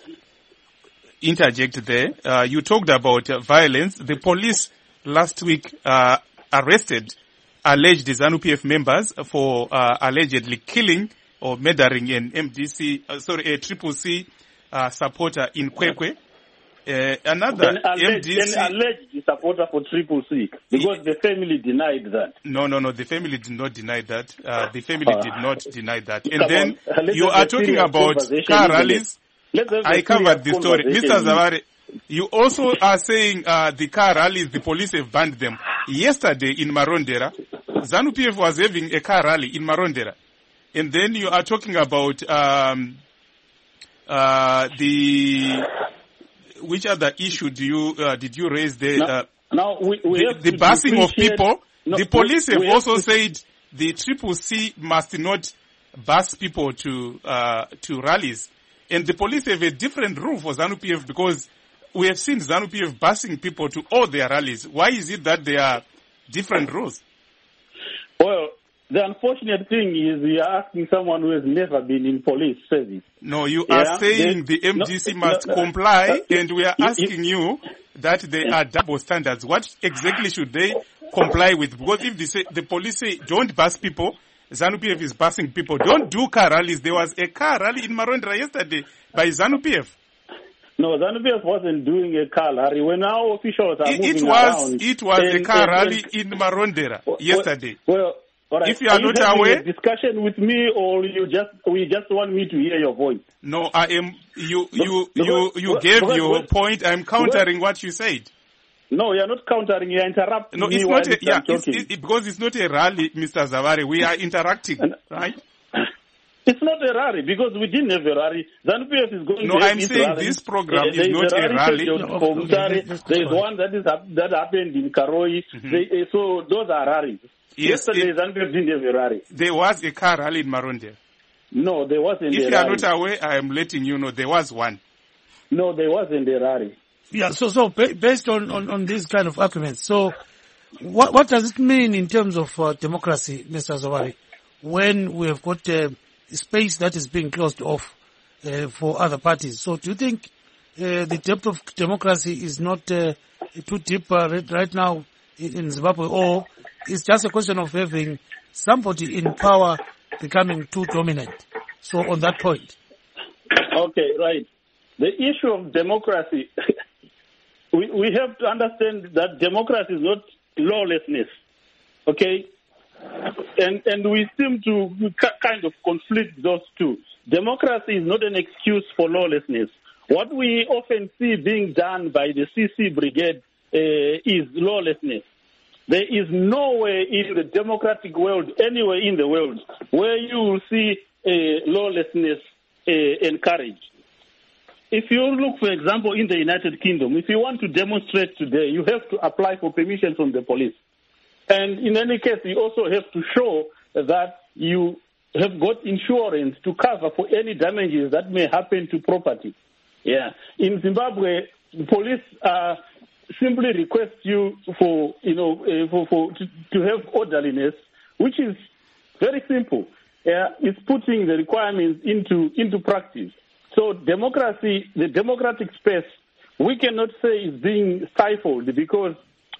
Speaker 2: interject there. Uh, you talked about uh, violence. The police last week uh, arrested alleged ZANU-P F members for uh, allegedly killing or murdering an M D C, uh, sorry, a Triple C uh, supporter in Kwekwe. Uh, another
Speaker 7: an alleged,
Speaker 2: M D C,
Speaker 7: an alleged supporter for Triple C, because the family denied that.
Speaker 2: No, no, no. The family did not deny that. Uh, the family
Speaker 7: Uh,
Speaker 2: did not deny that. And
Speaker 7: come
Speaker 2: then
Speaker 7: on, let's
Speaker 2: you
Speaker 7: have
Speaker 2: are
Speaker 7: a
Speaker 2: talking
Speaker 7: serious
Speaker 2: about
Speaker 7: conversation,
Speaker 2: car
Speaker 7: isn't it?
Speaker 2: rallies.
Speaker 7: Let's have a
Speaker 2: I covered the
Speaker 7: serious
Speaker 2: story. Mister
Speaker 7: conversation.
Speaker 2: Zavari, you also are saying uh, the car rallies, the police have banned them. Yesterday in Marondera, ZANU-P F was having a car rally in Marondera. And then you are talking about um, uh, the... Which other issue do you uh, did you raise there?
Speaker 7: Now,
Speaker 2: uh,
Speaker 7: now we, we
Speaker 2: the,
Speaker 7: have
Speaker 2: the
Speaker 7: to
Speaker 2: busing of
Speaker 7: differentiate-
Speaker 2: people.
Speaker 7: No,
Speaker 2: the police
Speaker 7: we-
Speaker 2: have
Speaker 7: we have
Speaker 2: also
Speaker 7: to-
Speaker 2: said the Triple C must not bus people to uh, to rallies, and the police have a different rule for ZANU-P F because we have seen ZANU-P F busing people to all their rallies. Why is it that there are different rules?
Speaker 7: Well, the unfortunate thing is you are asking someone who has never been in police service.
Speaker 2: No, you
Speaker 7: Yeah,
Speaker 2: are saying
Speaker 7: they-
Speaker 2: the M D C
Speaker 7: no,
Speaker 2: must
Speaker 7: no, no.
Speaker 2: comply,
Speaker 7: Uh,
Speaker 2: and we are
Speaker 7: you- you-
Speaker 2: asking you that there are double standards. What exactly should they comply with? Because if they say, the police say don't bus people, ZANU-P F is busing people. Don't do car rallies. There was a car rally in Marondera yesterday by ZANU-P F.
Speaker 7: No, ZANU-P F wasn't doing a car rally. When our officials are
Speaker 2: It,
Speaker 7: moving
Speaker 2: it was
Speaker 7: around...
Speaker 2: it was a
Speaker 7: and-
Speaker 2: car
Speaker 7: and-
Speaker 2: rally
Speaker 7: and-
Speaker 2: in Marondera
Speaker 7: well,
Speaker 2: yesterday.
Speaker 7: Well, all right.
Speaker 2: If you are not
Speaker 7: having
Speaker 2: aware-
Speaker 7: a discussion with me, or you just we just want me to hear your voice?
Speaker 2: No, I am. You you
Speaker 7: Because-
Speaker 2: you you
Speaker 7: because-
Speaker 2: gave
Speaker 7: because-
Speaker 2: your
Speaker 7: because-
Speaker 2: point. I'm countering what you said.
Speaker 7: No, you're not countering. You're interrupting
Speaker 2: No,
Speaker 7: me
Speaker 2: it's
Speaker 7: while
Speaker 2: not. A, yeah,
Speaker 7: I'm
Speaker 2: it's,
Speaker 7: talking.
Speaker 2: it, it- because it's not a rally, Mister Zavari. We are interacting,
Speaker 7: And-
Speaker 2: right?
Speaker 7: It's not a rally because we didn't have a rally. ZANU-P F is going
Speaker 2: No,
Speaker 7: to have
Speaker 2: I'm
Speaker 7: its
Speaker 2: saying
Speaker 7: rally.
Speaker 2: this program
Speaker 7: Uh,
Speaker 2: is
Speaker 7: there
Speaker 2: not a rally.
Speaker 7: scheduled
Speaker 1: No,
Speaker 7: for
Speaker 1: okay,
Speaker 7: Mutare.
Speaker 1: let's- let's
Speaker 7: There is
Speaker 1: go on.
Speaker 7: one that is hap- that happened in Karoi. They, uh, so those are rallies.
Speaker 2: Yes,
Speaker 7: Yesterday,
Speaker 2: it-
Speaker 7: ZANU-P F didn't have a rally.
Speaker 2: There was a car rally in Marondera.
Speaker 7: No, there wasn't
Speaker 2: If
Speaker 7: a
Speaker 2: you are
Speaker 7: rally.
Speaker 2: not aware, I am letting you know there was one.
Speaker 7: No, there wasn't a rally.
Speaker 1: Yeah, so so ba- based on, on, on these kind of arguments, so what what does it mean in terms of uh, democracy, Mister Zavari, when we have got uh, space that is being closed off uh, for other parties? So do you think uh, the depth of democracy is not uh, too deep uh, right, right now in, in Zimbabwe, or it's just a question of having somebody in power becoming too dominant? So on that point.
Speaker 7: Okay, right. The issue of democracy, we, we have to understand that democracy is not lawlessness, okay? And and we seem to kind of conflict those two. Democracy is not an excuse for lawlessness. What we often see being done by the C C Brigade uh, is lawlessness. There is nowhere in the democratic world, anywhere in the world, where you will see uh, lawlessness uh, encouraged. If you look, for example, in the United Kingdom, if you want to demonstrate today, you have to apply for permission from the police. And in any case, you also have to show that you have got insurance to cover for any damages that may happen to property. Yeah. In Zimbabwe, the police uh, simply request you for, you know, uh, for, for to, to have orderliness, which is very simple. Yeah, it's putting the requirements into into practice. So democracy, the democratic space, we cannot say is being stifled because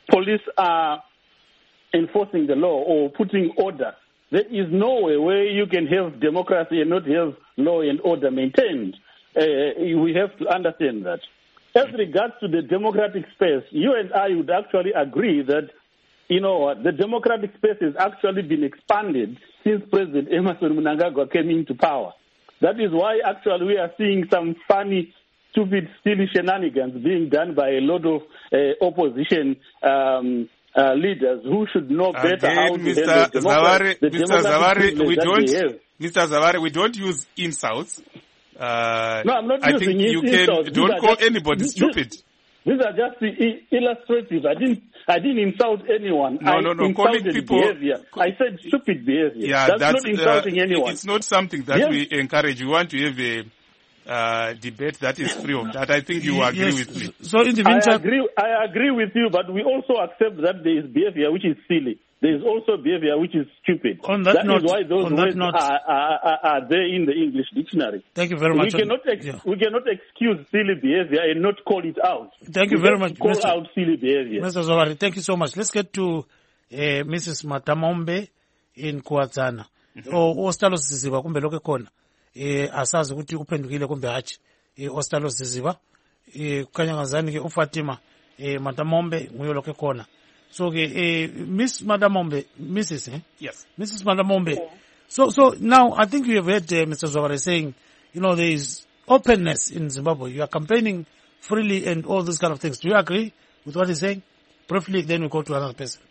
Speaker 7: police are enforcing the law or putting order, there is no way where you can have democracy and not have law and order maintained. Uh, we have to understand that. As regards to the democratic space, you and I would actually agree that, you know, the democratic space has actually been expanded since President Emmerson Mnangagwa came into power. That is why actually we are seeing some funny, stupid, silly shenanigans being done by a lot of uh, opposition um, uh, leaders who should know better
Speaker 2: Again,
Speaker 7: how to
Speaker 2: Mister
Speaker 7: handle
Speaker 2: Zawari,
Speaker 7: the
Speaker 2: Mister
Speaker 7: democratic
Speaker 2: Zawari, we don't, Mister Zawari, we don't use insults. Uh,
Speaker 7: no, I'm not
Speaker 2: I
Speaker 7: using
Speaker 2: think you
Speaker 7: insults.
Speaker 2: can, don't call
Speaker 7: just,
Speaker 2: anybody stupid.
Speaker 7: These are just illustrative. I didn't, I didn't insult anyone.
Speaker 2: No,
Speaker 7: I
Speaker 2: no, no. Calling people,
Speaker 7: behavior. I said stupid behavior.
Speaker 2: Yeah,
Speaker 7: that's,
Speaker 2: that's
Speaker 7: not insulting
Speaker 2: uh,
Speaker 7: anyone.
Speaker 2: It's not something that
Speaker 7: yes.
Speaker 2: we encourage. We want to have a uh, debate that is free of that. I think you agree
Speaker 1: yes.
Speaker 2: with me.
Speaker 1: So in the meantime,
Speaker 7: I agree. I agree with you, but we also accept that there is behavior which is silly. There is also behavior which is stupid.
Speaker 1: On that,
Speaker 7: that
Speaker 1: note,
Speaker 7: is why those
Speaker 1: on
Speaker 7: words
Speaker 1: that note,
Speaker 7: are, are, are, are there in the English dictionary.
Speaker 1: Thank you very much.
Speaker 7: We cannot, ex- yeah. we cannot excuse silly behavior and not call it out.
Speaker 1: Thank you
Speaker 7: we
Speaker 1: very much.
Speaker 7: Call
Speaker 1: Mister
Speaker 7: out silly behavior.
Speaker 1: Mister Zawari, thank you so much. Let's get to uh, Missus Matamombe in Kuazana. Mm-hmm. O Ostalo Siziba kumbe lokho khona. Eh asazi ukuthi uphendukile kumbe hachi. Eh Ostalo Siziba. Eh kukhanya ngazani ke uFatima eh Matamombe nguyo lokho khona. So, uh, Miss Matamombe, Missus Eh?
Speaker 2: Yes.
Speaker 1: Missus Matamombe. Yeah. So, so now I think you have heard uh, Mister Zawari saying, you know, there is openness in Zimbabwe. You are campaigning freely and all these kind of things. Do you agree with what he's saying? Briefly, then we go to another person.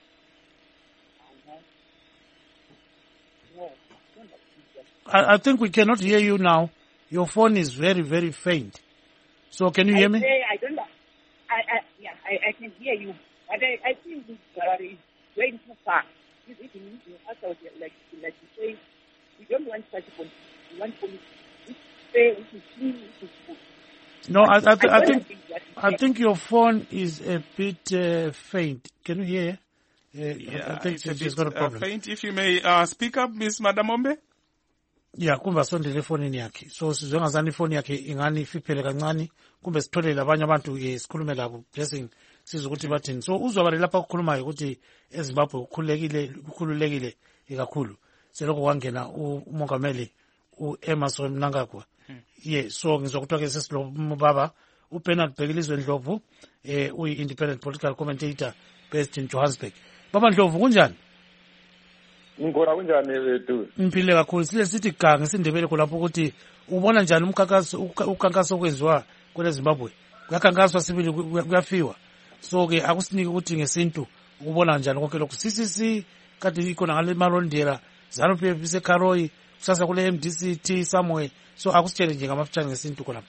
Speaker 1: I, I think we cannot hear you now. Your phone is very, very faint. So, can you hear
Speaker 5: I
Speaker 1: me?
Speaker 5: Say, I don't know. I, I, yeah, I, I can hear you. But I, I think this uh, is going too far. This is using us out like, like you say, we don't want such a policy. We want policy which fair, which is clean, which is good.
Speaker 1: No, I, I, th-
Speaker 5: I,
Speaker 1: I think
Speaker 5: think
Speaker 1: I think your phone is a bit uh, faint. Can you hear? Uh,
Speaker 2: yeah,
Speaker 1: I think
Speaker 2: it's a
Speaker 1: she's
Speaker 2: bit,
Speaker 1: got a problem.
Speaker 2: Uh, faint. If you may uh, speak up, Miss Matamombe.
Speaker 1: Yeah, kumbe sondele efonini yakhe. So sizongazani ifoni yakhe ingani ifiphele kancane kumbe sitholele abanye abantu isikhulume labo blessing siza ukuthi bathini. So uzwabale lapha ukukhulumayo ukuthi eZimbabwe ukhululekile ukhululekile kakhulu. Selokho kwangena umongameli uEmmerson Mnangagwa. Yeah, so ngizokuthiwa ke sesilo baba uBernard Bhekilizwe Ndlovu eh uyi independent political commentator based in Johannesburg. Baba Ndlovu kunjani?
Speaker 8: Ngikona kunjani wethu?
Speaker 1: Mphile kakhulu sile sithi gange sindebele kulapho ukuthi ubona njani umkhankaso ukhankaso okwenziwa kwele Zimbabwe. Kuyakhankaswa sibili kuyafiwa. So ke akusinike ukuthi ngesintu ukubona njani konke lokho. C C C kade ikhona ngale Malondera, ZANU-P F iseKaroi, kusasa kule M D C T somewhere. So akusitshele nje ngamafutshane ngesintu khona.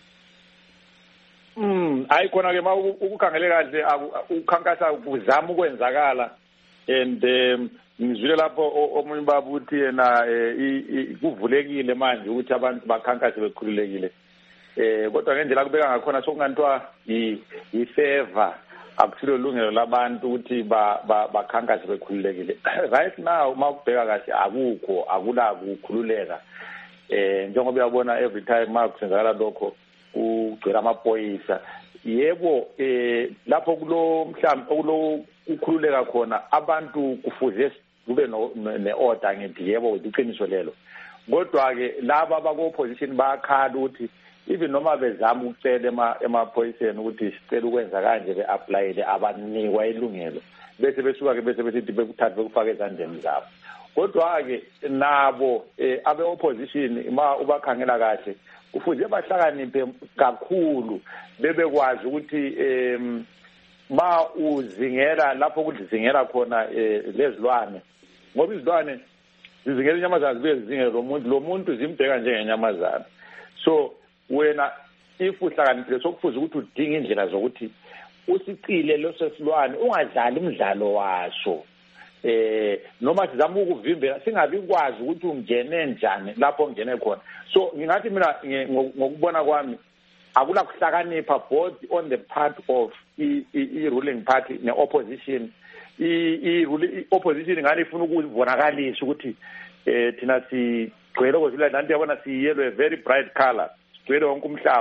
Speaker 8: Mm, ayikhona ke ma ukukhangele kahle ukhankasa kuzama ukwenzakala and um, ngizwile lapho omunye baba uthi yena kuvulekile manje ukuthi abantu bakhankase bekhululekile. Eh kodwa ngendlela kubeka ngakhona sokungantiwa i favor akusilo lungelo labantu ukuthi bakhankase bekhululekile. Right now mawubheka kahle akukho akula ukukhululeka. Eh njengoba uyabona every time makusenzakala lokho ugcira amaphoyisa. Yebo eh lapho kulo mhlawumbe kulo ukukhululeka khona abantu kufuze kube ne-order ngithi yebo iqiniso lelo. Kodwa ke laba abako opposition bayakhala ukuthi even noma bezama ukucela emaphoyiseni ukuthi sicela ukwenza kanje be-applyele abanikwa ilungelo bese besuka ke bese bethi bekuthatha bekufaka ezandleni zabo. Kodwa ke nabo abe-opposition ma ubakhangela kahle kufuze bahlakaniphe kakhulu bebekwazi ukuthi em ma uzingela lapho kudizingela khona lezilwane ngoba izilwane zizingela inyamazana zibe zizingela lo muntu lo muntu zimbheka njengenyamazana. So wena if uhlakaniphile sokufuze ukuthi udinge indlela zokuthi usicile leso silwane ungadlali umdlalo waso eh noma sizama ukuvimbela singabi kwazi ukuthi ungene njani lapho ungene khona. So ngingathi mina ngokubona kwami akula kuhlakanipha both on the part of i ruling party ne opposition. I opposition ngani ifuna ukubonakalisa ukuthi eh thina sigcwele kodwa nanti yabona siyelwe very bright color sigcwele wonke umhlaba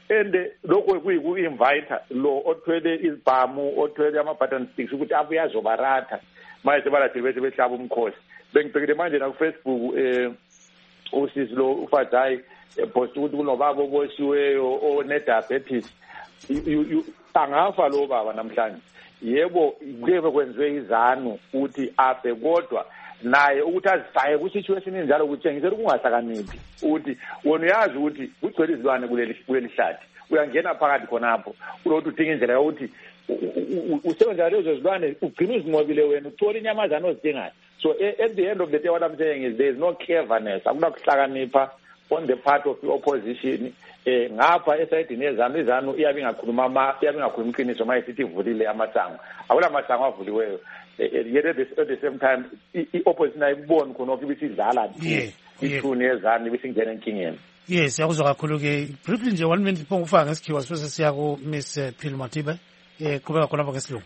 Speaker 8: and lokho kuyi-invite lo othwele izibhamu othwele ama-button sticks ukuthi abuye azobaratha manje sebalathile bese behlaba umkhosi. Bengibhekile manje nakufacebook um usisi lo uFadayi post ukuthi kunobaba oboshiweyo one-diabetes. Angafa lo baba namhlanje. Yebo kuyebe kwenziwe izanu ukuthi afe kodwa naye ukuthi azifake ku-situation enjalo kutshengisela ukungahlakaniphi ukuthi wona uyazi ukuthi kugcwele izilwane kuleli hlathi uyangena phakathi khonapho kulokuthi udinga indlela yokuthi usebenza lezo zilwane ugcine uzinqobile wena uthole inyamazana ozidingayo. So at the end of the day what I'm saying is there is no cleverness, akunakuhlakanipha on the part of the opposition. Eh ngapha esayidini yezanu izanu iyabe ingakhuluma ama iyabe ingakhuluma iqiniso maye sithi ivulile amasango akula masango avuliweyo. Yet at the same time i-opposition ayiboni khona ukuthi isidlala ithuni yezanu ibisingena enkingeni.
Speaker 1: Yes, yakuzwa kakhulu ke briefly nje one minute phone ufaka ngesikhiwa sibese siya ku Miss Phil Matibe eh kubeka khona lapha ngesilungu.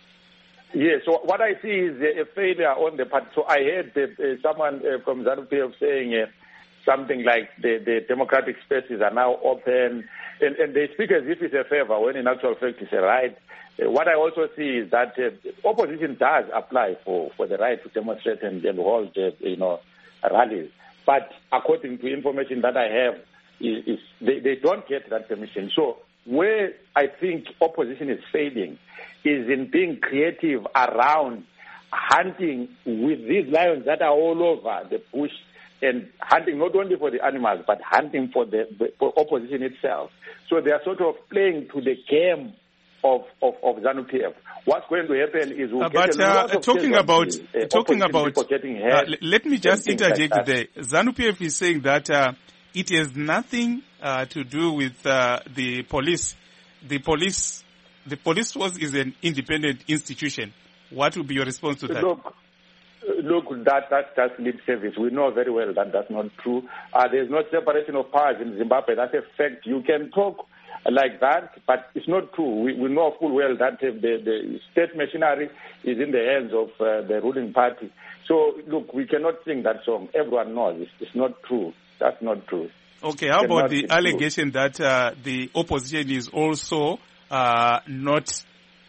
Speaker 8: Yes, so what I see is a failure on the part. So I heard uh, someone uh, from ZANU-P F saying uh, something like the, the democratic spaces are now open, and, and they speak as if it's a favor when in actual fact it's a right. Uh, what I also see is that uh, opposition does apply for, for the right to demonstrate and, and hold uh, you know, rallies. But according to information that I have, is, is they, they don't get that permission. So where I think opposition is failing is in being creative around hunting with these lions that are all over the bush, and hunting not only for the animals but hunting for the for opposition itself. So they are sort of playing to the game of of, of ZANU-P F. What's going to happen is we'll
Speaker 2: uh,
Speaker 8: get
Speaker 2: but
Speaker 8: a lot
Speaker 2: uh,
Speaker 8: of
Speaker 2: talking about
Speaker 8: uh,
Speaker 2: talking about
Speaker 8: uh,
Speaker 2: let me just interject
Speaker 8: like
Speaker 2: there. ZANU-P F is saying that uh, it has nothing uh, to do with uh, the police. The police the police force is an independent institution. What would be your response to that?
Speaker 8: Look, look, that that's just lip service. We know very well that that's not true. Uh, there's no separation of powers in Zimbabwe. That's a fact. You can talk like that, but it's not true. We, we know full well that uh, the, the state machinery is in the hands of uh, the ruling party. So, look, we cannot sing that song. Everyone knows it's, it's not true. That's not true.
Speaker 2: Okay, how about the allegation that uh, the opposition is also uh, not,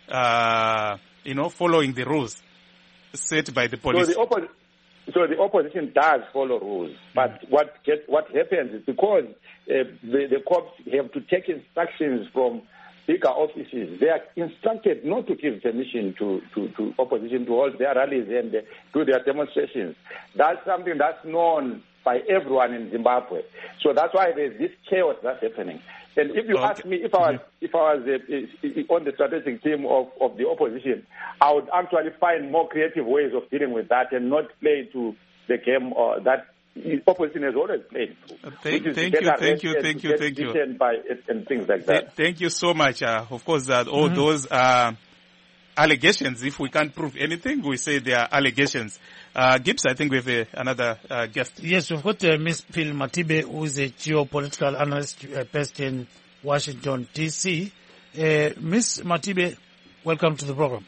Speaker 2: uh, you know, following the rules set by the police?
Speaker 8: So the, oppo- so the opposition does follow rules, but mm-hmm. what get, what happens is because uh, the, the cops have to take instructions from bigger offices, they are instructed not to give permission to, to, to opposition to hold their rallies and uh, do their demonstrations. That's something that's known by everyone in Zimbabwe. So that's why there's this chaos that's happening. And if you okay. ask me, if I was, if I was uh, on the strategic team of, of the opposition, I would actually find more creative ways of dealing with that and not play to the game or that the opposition has always played.
Speaker 2: Uh, thank, thank, you, thank you, thank you, thank you, thank you.
Speaker 8: By it and things like that.
Speaker 2: Thank you so much. Uh, of course, uh, all mm-hmm. those uh, allegations, if we can't prove anything, we say they are allegations. Uh, Gibbs, I think we have a, another uh, guest.
Speaker 1: Yes, we've got uh, Miss Phil Matibe, who is a geopolitical analyst uh, based in Washington, D C. Uh, Miss Matibe, welcome to the program.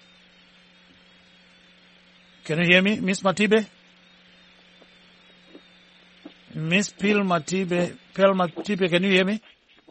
Speaker 1: Can you hear me, Miss Matibe? Miss Phil Matibe, Phil Matibe, can you hear me?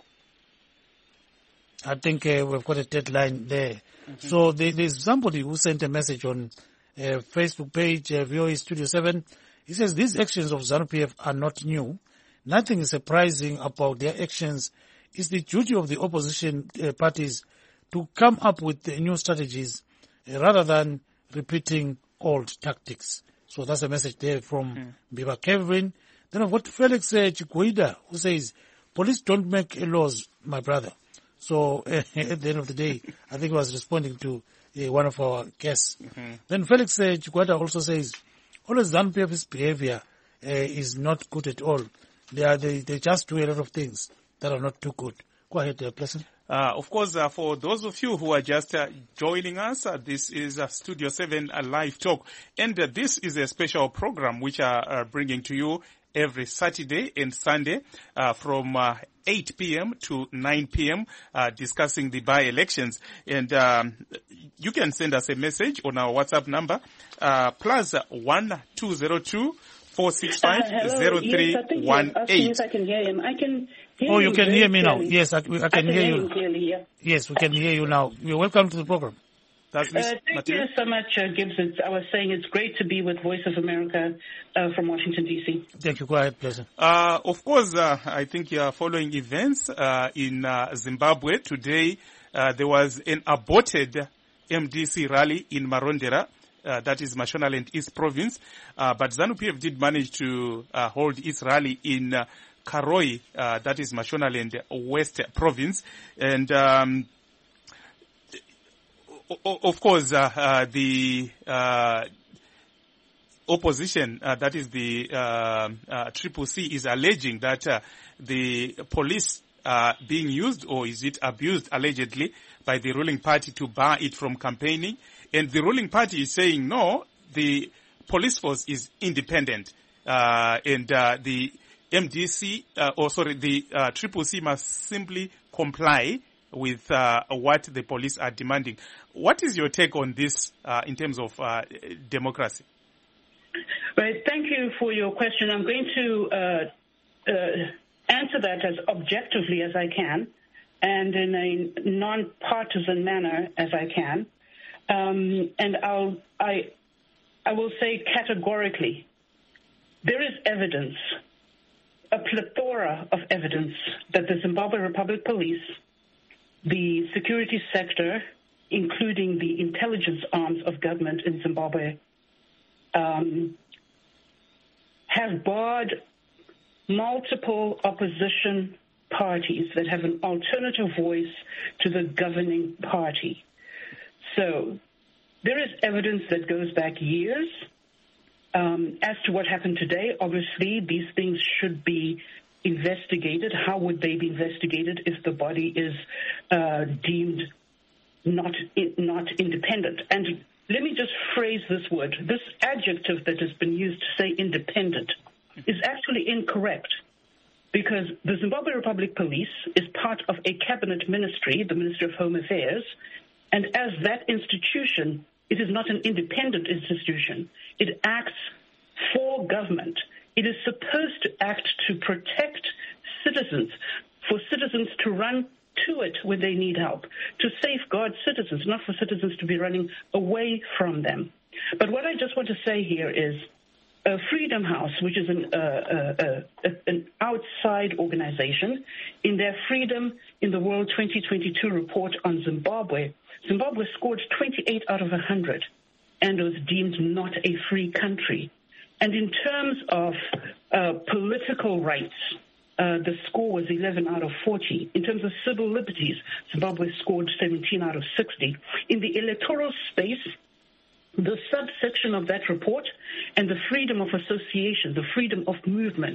Speaker 1: I think uh, we've got a deadline there. Mm-hmm. So there, there's somebody who sent a message on uh, Facebook page, uh, V O A Studio seven. He says these actions of ZANU-P F are not new. Nothing is surprising about their actions. It's the duty of the opposition uh, parties to come up with uh, new strategies uh, rather than repeating old tactics. So that's a message there from mm. Biba Kevin. Then I've got Felix uh, Chikwida, who says, police don't make laws, my brother. So uh, at the end of the day, I think he was responding to uh, one of our guests. Mm-hmm. Then Felix uh, Chikwida also says, always ZANU-P F's behavior uh, is not good at all. They are they, they just do a lot of things that are not too good. Go ahead, uh, Pleasant.
Speaker 2: Uh, of course, uh, for those of you who are just uh, joining us, uh, this is uh, Studio seven uh, Live Talk. And uh, this is a special program which are uh, bringing to you every Saturday and Sunday uh, from uh, eight p.m. to nine p.m. Uh, discussing the by-elections. And um, you can send us a message on our WhatsApp number, uh, plus one two zero two four six five zero three one eight.
Speaker 9: Yes, I can hear him. I can
Speaker 1: Oh, you can hear me now. Yes, I, I, can,
Speaker 9: I can
Speaker 1: hear
Speaker 9: hear
Speaker 1: you.
Speaker 9: you clearly, yeah.
Speaker 1: Yes, we can hear you now. You're welcome to the program.
Speaker 2: That's Miz
Speaker 9: Uh, thank you so much, uh, Gibbs. It's, I was saying it's great to be with Voice of America uh, from Washington, D C.
Speaker 1: Thank you. Go ahead, pleasure.
Speaker 2: Uh, of course, uh, I think you are following events uh, in uh, Zimbabwe. Today, uh, there was an aborted M D C rally in Marondera, uh, that is Mashonaland East Province. Uh, but ZANU-P F did manage to uh, hold its rally in uh, Karoi, uh, that is Mashonaland West Province. And um, of course, uh, uh, the uh, opposition, uh, that is the uh, uh, Triple C, is alleging that uh, the police are being used, or is it abused, allegedly, by the ruling party to bar it from campaigning. And the ruling party is saying, no, the police force is independent. Uh, and uh, the M D C, uh, or sorry, the uh, Triple C must simply comply with uh, what the police are demanding. What is your take on this uh, in terms of uh, democracy?
Speaker 9: Right. Thank you for your question. I'm going to uh, uh, answer that as objectively as I can and in a non-partisan manner as I can. Um, and I'll, I, I will say categorically, there is evidence, a plethora of evidence, that the Zimbabwe Republic Police, the security sector, including the intelligence arms of government in Zimbabwe, um, have barred multiple opposition parties that have an alternative voice to the governing party. So there is evidence that goes back years. Um, as to what happened today, obviously these things should be investigated. How would they be investigated if the body is uh, deemed not not independent? And let me just phrase this word. This adjective that has been used to say independent is actually incorrect, because the Zimbabwe Republic Police is part of a cabinet ministry, the Ministry of Home Affairs, and as that institution, it is not an independent institution. It acts for government. It is supposed to act to protect citizens, for citizens to run to it when they need help, to safeguard citizens, not for citizens to be running away from them. But what I just want to say here is uh, Freedom House, which is an, uh, uh, uh, an outside organization, in their Freedom in the World twenty twenty-two report on Zimbabwe, Zimbabwe scored twenty-eight out of one hundred and was deemed not a free country. And in terms of uh, political rights, uh, the score was eleven out of forty. In terms of civil liberties, Zimbabwe scored seventeen out of sixty. In the electoral space, the subsection of that report and the freedom of association, the freedom of movement,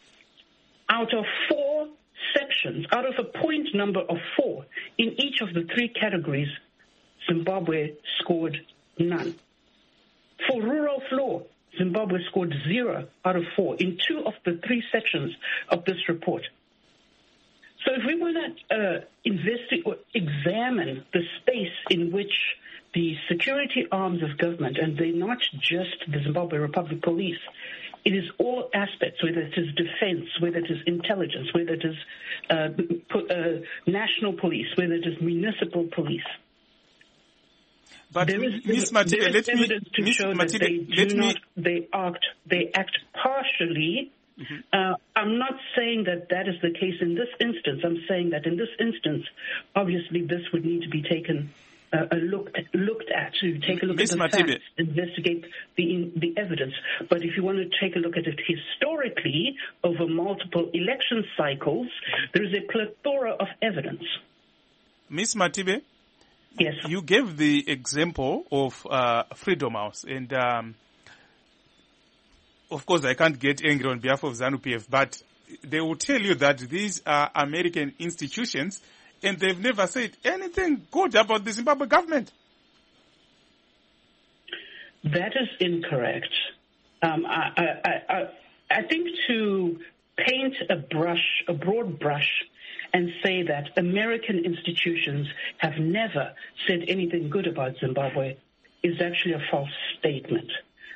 Speaker 9: out of four sections, out of a point number of four, in each of the three categories, Zimbabwe scored none. For rule of law, Zimbabwe scored zero out of four in two of the three sections of this report. So if we want to uh, investigate or examine the space in which the security arms of government, and they're not just the Zimbabwe Republic Police, it is all aspects, whether it is defense, whether it is intelligence, whether it is uh, po- uh, national police, whether it is municipal police.
Speaker 2: But
Speaker 9: there is,
Speaker 2: Miz
Speaker 9: there
Speaker 2: Matibe,
Speaker 9: is
Speaker 2: let
Speaker 9: evidence
Speaker 2: me,
Speaker 9: to
Speaker 2: Miz
Speaker 9: show
Speaker 2: Matibe,
Speaker 9: that they
Speaker 2: let
Speaker 9: do
Speaker 2: me,
Speaker 9: not, they act, they act partially. Mm-hmm. Uh, I'm not saying that that is the case in this instance. I'm saying that in this instance, obviously, this would need to be taken uh, a looked looked at to take a look
Speaker 2: Miz
Speaker 9: at the
Speaker 2: Matibe.
Speaker 9: facts, investigate the the evidence. But if you want to take a look at it historically over multiple election cycles, there is a plethora of evidence.
Speaker 2: Miz Matibe.
Speaker 9: Yes.
Speaker 2: You gave the example of uh, Freedom House, and um, of course I can't get angry on behalf of ZANU-P F, but they will tell you that these are American institutions, and they've never said anything good about the Zimbabwe government.
Speaker 9: That is incorrect. Um, I, I, I, I think to paint a brush, a broad brush, and say that American institutions have never said anything good about Zimbabwe is actually a false statement.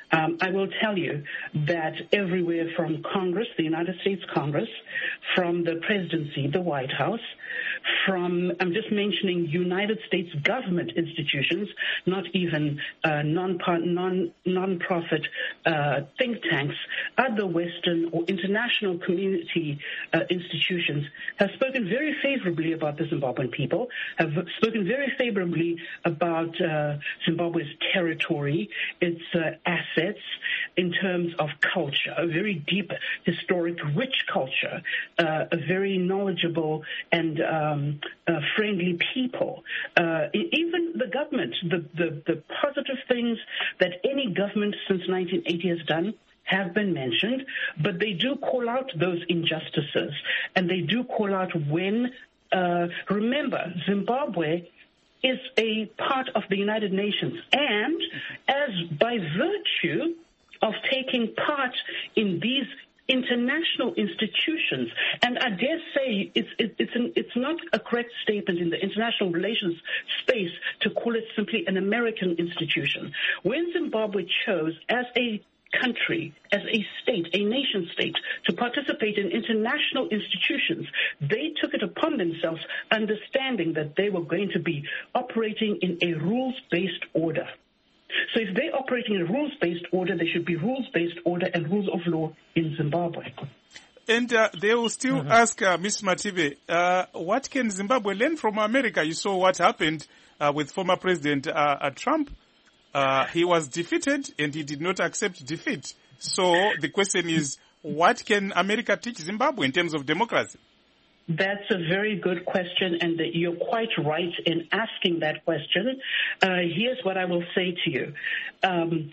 Speaker 9: Um, I will tell you that everywhere from Congress, the United States Congress, from the presidency, the White House, from, I'm just mentioning United States government institutions, not even uh, non, non, non-profit uh, think tanks, other Western or international community uh, institutions have spoken very favorably about the Zimbabwean people, have spoken very favorably about uh, Zimbabwe's territory, its uh, assets, in terms of culture, a very deep, historic, rich culture, uh, a very knowledgeable and um, uh, friendly people. Uh, even the government, the, the, the positive things that any government since nineteen eighty has done have been mentioned, but they do call out those injustices, and they do call out when, uh, remember, Zimbabwe is a part of the United Nations, and as by virtue of taking part in these international institutions, and I dare say it's it, it's an, it's not a correct statement in the international relations space to call it simply an American institution. When Zimbabwe chose as a country, as a state, a nation state, to participate in international institutions, they took it upon themselves, understanding that they were going to be operating in a rules-based order. So if they're operating in a rules-based order, there should be rules-based order and rules of law in Zimbabwe.
Speaker 2: And uh, they will still mm-hmm. ask uh, Miz Matibe, uh, what can Zimbabwe learn from America? You saw what happened uh, with former President uh, uh, Trump. Uh, he was defeated and he did not accept defeat. So the question is, what can America teach Zimbabwe in terms of democracy?
Speaker 9: That's a very good question, and you're quite right in asking that question. Uh, here's what I will say to you. Um,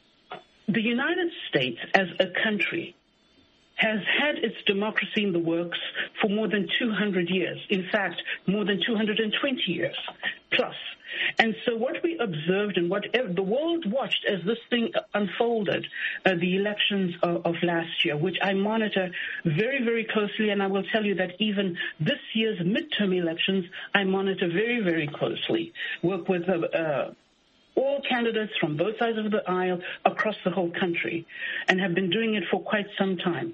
Speaker 9: the United States as a country has had its democracy in the works for more than two hundred years. In fact, more than two hundred twenty years plus. And so what we observed and what the world watched as this thing unfolded, uh, the elections of, of last year, which I monitor very, very closely, and I will tell you that even this year's midterm elections, I monitor very, very closely, work with uh, uh, all candidates from both sides of the aisle across the whole country, and have been doing it for quite some time.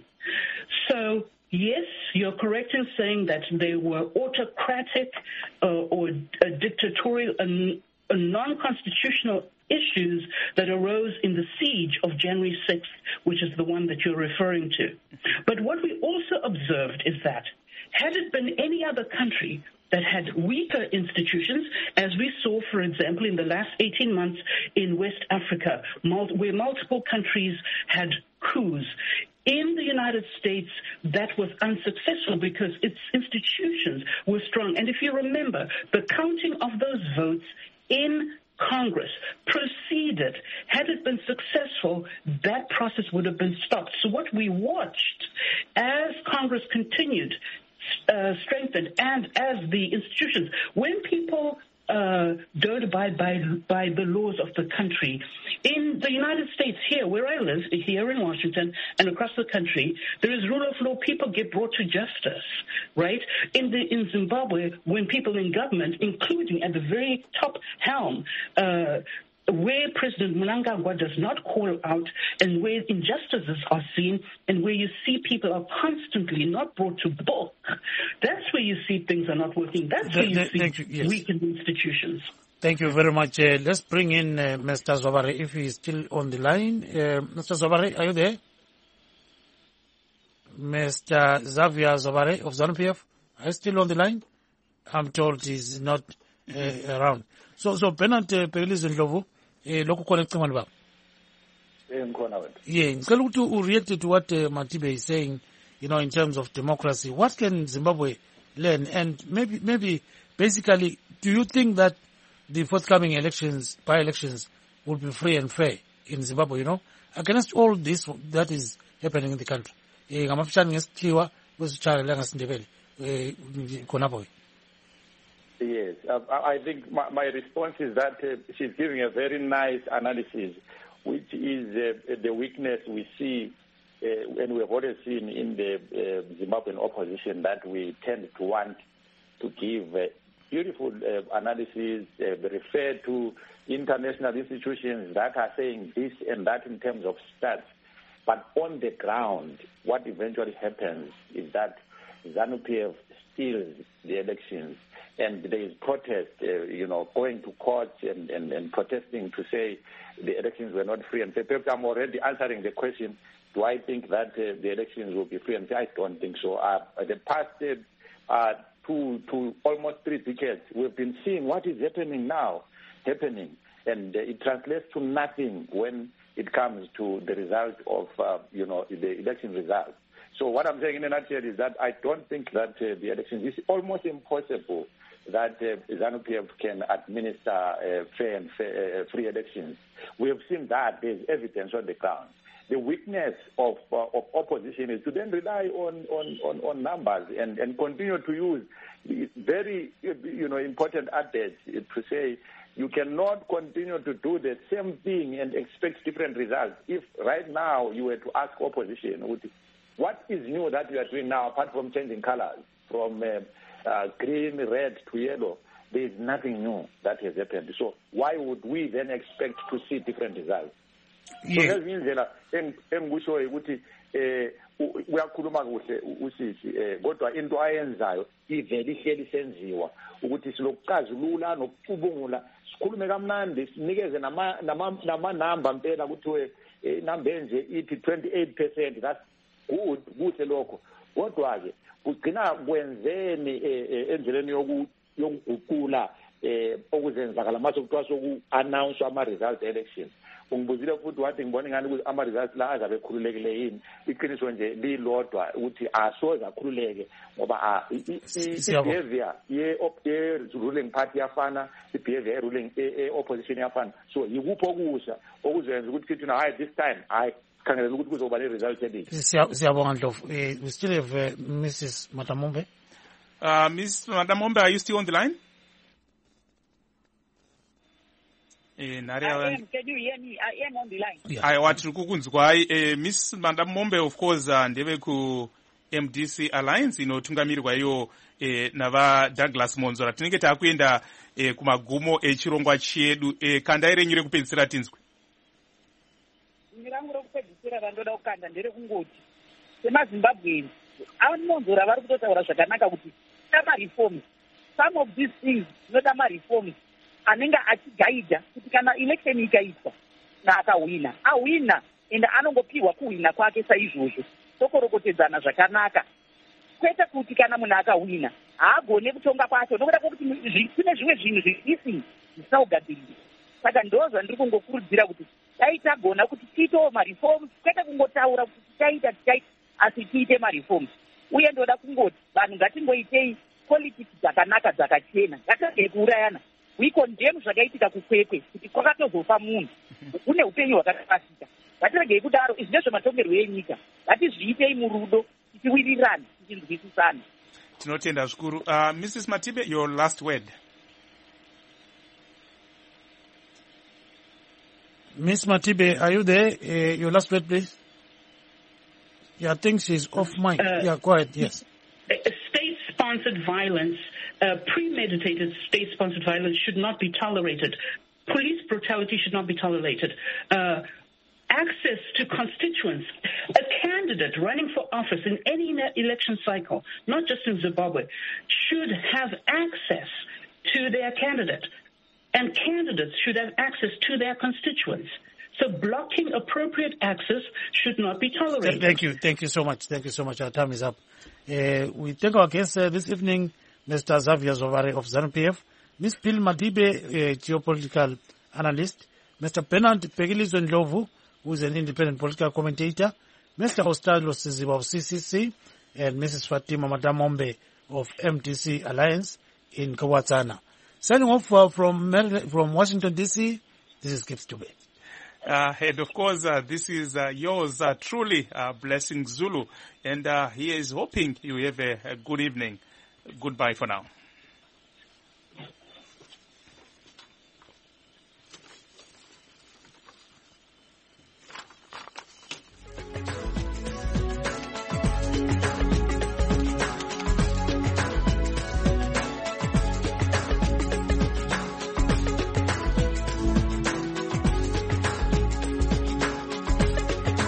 Speaker 9: So, yes, you're correct in saying that they were autocratic uh, or uh, dictatorial and uh, non-constitutional issues that arose in the siege of January sixth, which is the one that you're referring to. But what we also observed is that had it been any other country that had weaker institutions, as we saw, for example, in the last eighteen months in West Africa, where multiple countries had coups, in the United States, that was unsuccessful because its institutions were strong. And if you remember, the counting of those votes in Congress proceeded. Had it been successful, that process would have been stopped. So what we watched as Congress continued, uh, strengthened, and as the institutions, when people Uh, don't abide by by the laws of the country. In the United States, here where I live, here in Washington and across the country, there is rule of law. People get brought to justice, right? In the in Zimbabwe, when people in government, including at the very top helm, uh, where President Mnangagwa does not call out and where injustices are seen and where you see people are constantly not brought to book, that's where you see things are not working. That's where you see
Speaker 1: you, yes.
Speaker 9: weakened institutions.
Speaker 1: Thank you very much. Uh, let's bring in uh, Mister Zobare, if he's still on the line. Uh, Mister Zobare, are you there? Mister Xavier Zobare of ZANU-P F, are you still on the line? I'm told he's not uh, around. So, so Bernard uh, Peglis Ndlovu, eh lokho khona ecingweni baba.
Speaker 8: Eh ngikhona wena.
Speaker 1: Yeah, ngicela ukuthi u react to what uh, Matibe is saying, you know, in terms of democracy. What can Zimbabwe learn? And maybe maybe basically, do you think that the forthcoming elections, by-elections, will be free and fair in Zimbabwe, you know, against all this that is happening in the country? Eh ngamafishane ngesikhiwa kwesitshaya la ngasindebele eh khonapho.
Speaker 8: Yes, uh, I think my, my response is that uh, she's giving a very nice analysis, which is uh, the weakness we see, uh, and we have already seen in the uh, Zimbabwean opposition, that we tend to want to give uh, beautiful uh, analysis. Uh, they refer to international institutions that are saying this and that in terms of stats. But on the ground, what eventually happens is that ZANU-P F steals the elections, and there is protest, uh, you know, going to court and, and, and protesting to say the elections were not free and fair. Perhaps I'm already answering the question, do I think that uh, the elections will be free and fair? I don't think so. Uh, the past uh, uh, two, two, almost three decades, we've been seeing what is happening now, happening, and uh, it translates to nothing when it comes to the result of, uh, you know, the election results. So what I'm saying in a nutshell is that I don't think that uh, the elections, it's almost impossible that uh, ZANU-P F can administer uh, fair and fair, uh, free elections. We have seen that there's evidence on the ground. The weakness of, uh, of opposition is to then rely on, on, on, on numbers and, and continue to use very, you know, important adage to say you cannot continue to do the same thing and expect different results. If right now you were to ask opposition, what is new that you are doing now apart from changing colors from uh, uh, green, red to yellow? There is nothing new that has happened. So why would we then expect to see different results?
Speaker 1: Yeah.
Speaker 8: So ngizela engikushoyo ukuthi eh uyakhuluma kuhle usisi eh kodwa into ayenzayo ivele ihleli senziwa ukuthi silokukazulula nokucubungula sikhulume kamnandi sinikeze nama nama number impela ukuthi number enje ithi twenty-eight percent. That's good kuhle lokho kodwa ke kugcina kwenzeni endleleni yoku yokuguqula eh okuzenzakala mase kuthiwa soku announce ama results election. Ungibuzile futhi wathi ngibona ngani ukuthi ama results la azabe khululekile yini iqiniso nje lilodwa ukuthi asoza khululeke ngoba i-behavior ye ruling party yafana i-behavior ruling opposition yafana. So yikupho okusha okuzenza ukuthi kithi na hayi this time hayi khangelela ukuthi kuzoba le results edithi.
Speaker 1: Siyabonga Ndlovu. We still have uh, Missus Matamombe.
Speaker 2: Uh, Miss Matamombe, are you still on the line?
Speaker 5: In I am. Can you hear me? I am on the line.
Speaker 2: Yeah. I want to kukunzwa. Uh, Miss Matamombe, of course, uh, ndeve ku M D C Alliance inotungamirwa iyo eh, nava Douglas Monzora. Tinenge takuenda eh, kumagumo echirongwa chedu eh, kanda ire nyure kupedzisira tinzwe.
Speaker 5: Mirangu rokupedzisira randoda kukanda ndere kungoti semaZimbabweans Monzora vari kutotaura zvakanaka kuti tama reforms. Some of these things zvinoda ma-reforms anenge achigaidha kuti kana election ikaitwa na akawina awina ende anongopiwa kuwina kwake saizvozvo tokorokotedzana zvakanaka kwete kuti kana munhu akawina haagone kutonga kwacho nokuda kwokuti kune zvimwe zvinhu zvisisi zvisaugadzirira. Saka ndo zvandiri kungokurudzira kuti dai tagona kuti tiitewo ma-reforms kwete kungotaura kuti tichaita tichaita asi tiite ma-reforms. Uye ndoda kungoti vanhu ngatingoitei politics dzakanaka dzakachena ngatirege kuurayana. We condemn zvakaitika kukwekwe kuti kwakatozofa munhu une upenyu hwakatarasika. Ngatirege kudaro izvi ndezvematongerwo enyika. Ngatizviitei murudo tiwirirane tichinzwisisana.
Speaker 2: Tinotenda zvikuru. Uh, Missus Matibe, your last word.
Speaker 1: Miss Matibe, are you there? Uh, your last word, please. Yeah, I think she's off mic. Uh, yeah, go ahead. Yes.
Speaker 9: State-sponsored violence, uh, premeditated state-sponsored violence should not be tolerated. Police brutality should not be tolerated. Uh, access to constituents. A candidate running for office in any election cycle, not just in Zimbabwe, should have access to their candidate. And candidates should have access to their constituents. So blocking appropriate access should not be tolerated.
Speaker 1: Thank you. Thank you so much. Thank you so much. Our time is up. Uh, we thank our guests uh, this evening, Mister Xavier Zovare of ZANU-P F, Miz Phil Madibe, a geopolitical analyst, Mister Bernard Pegilizo Ndlovu, who is an independent political commentator, Mister Ostalo Siziba of C C C, and Missus Fatima Matamombe of M D C Alliance in Kawatsana. Signing off uh, from Maryland, from Washington, D C, this is Gibbs Dube.
Speaker 2: Uh, and of course, uh, this is uh, yours uh, truly, uh, Blessing Zulu. And uh, he is hoping you have a, a good evening. Goodbye for now.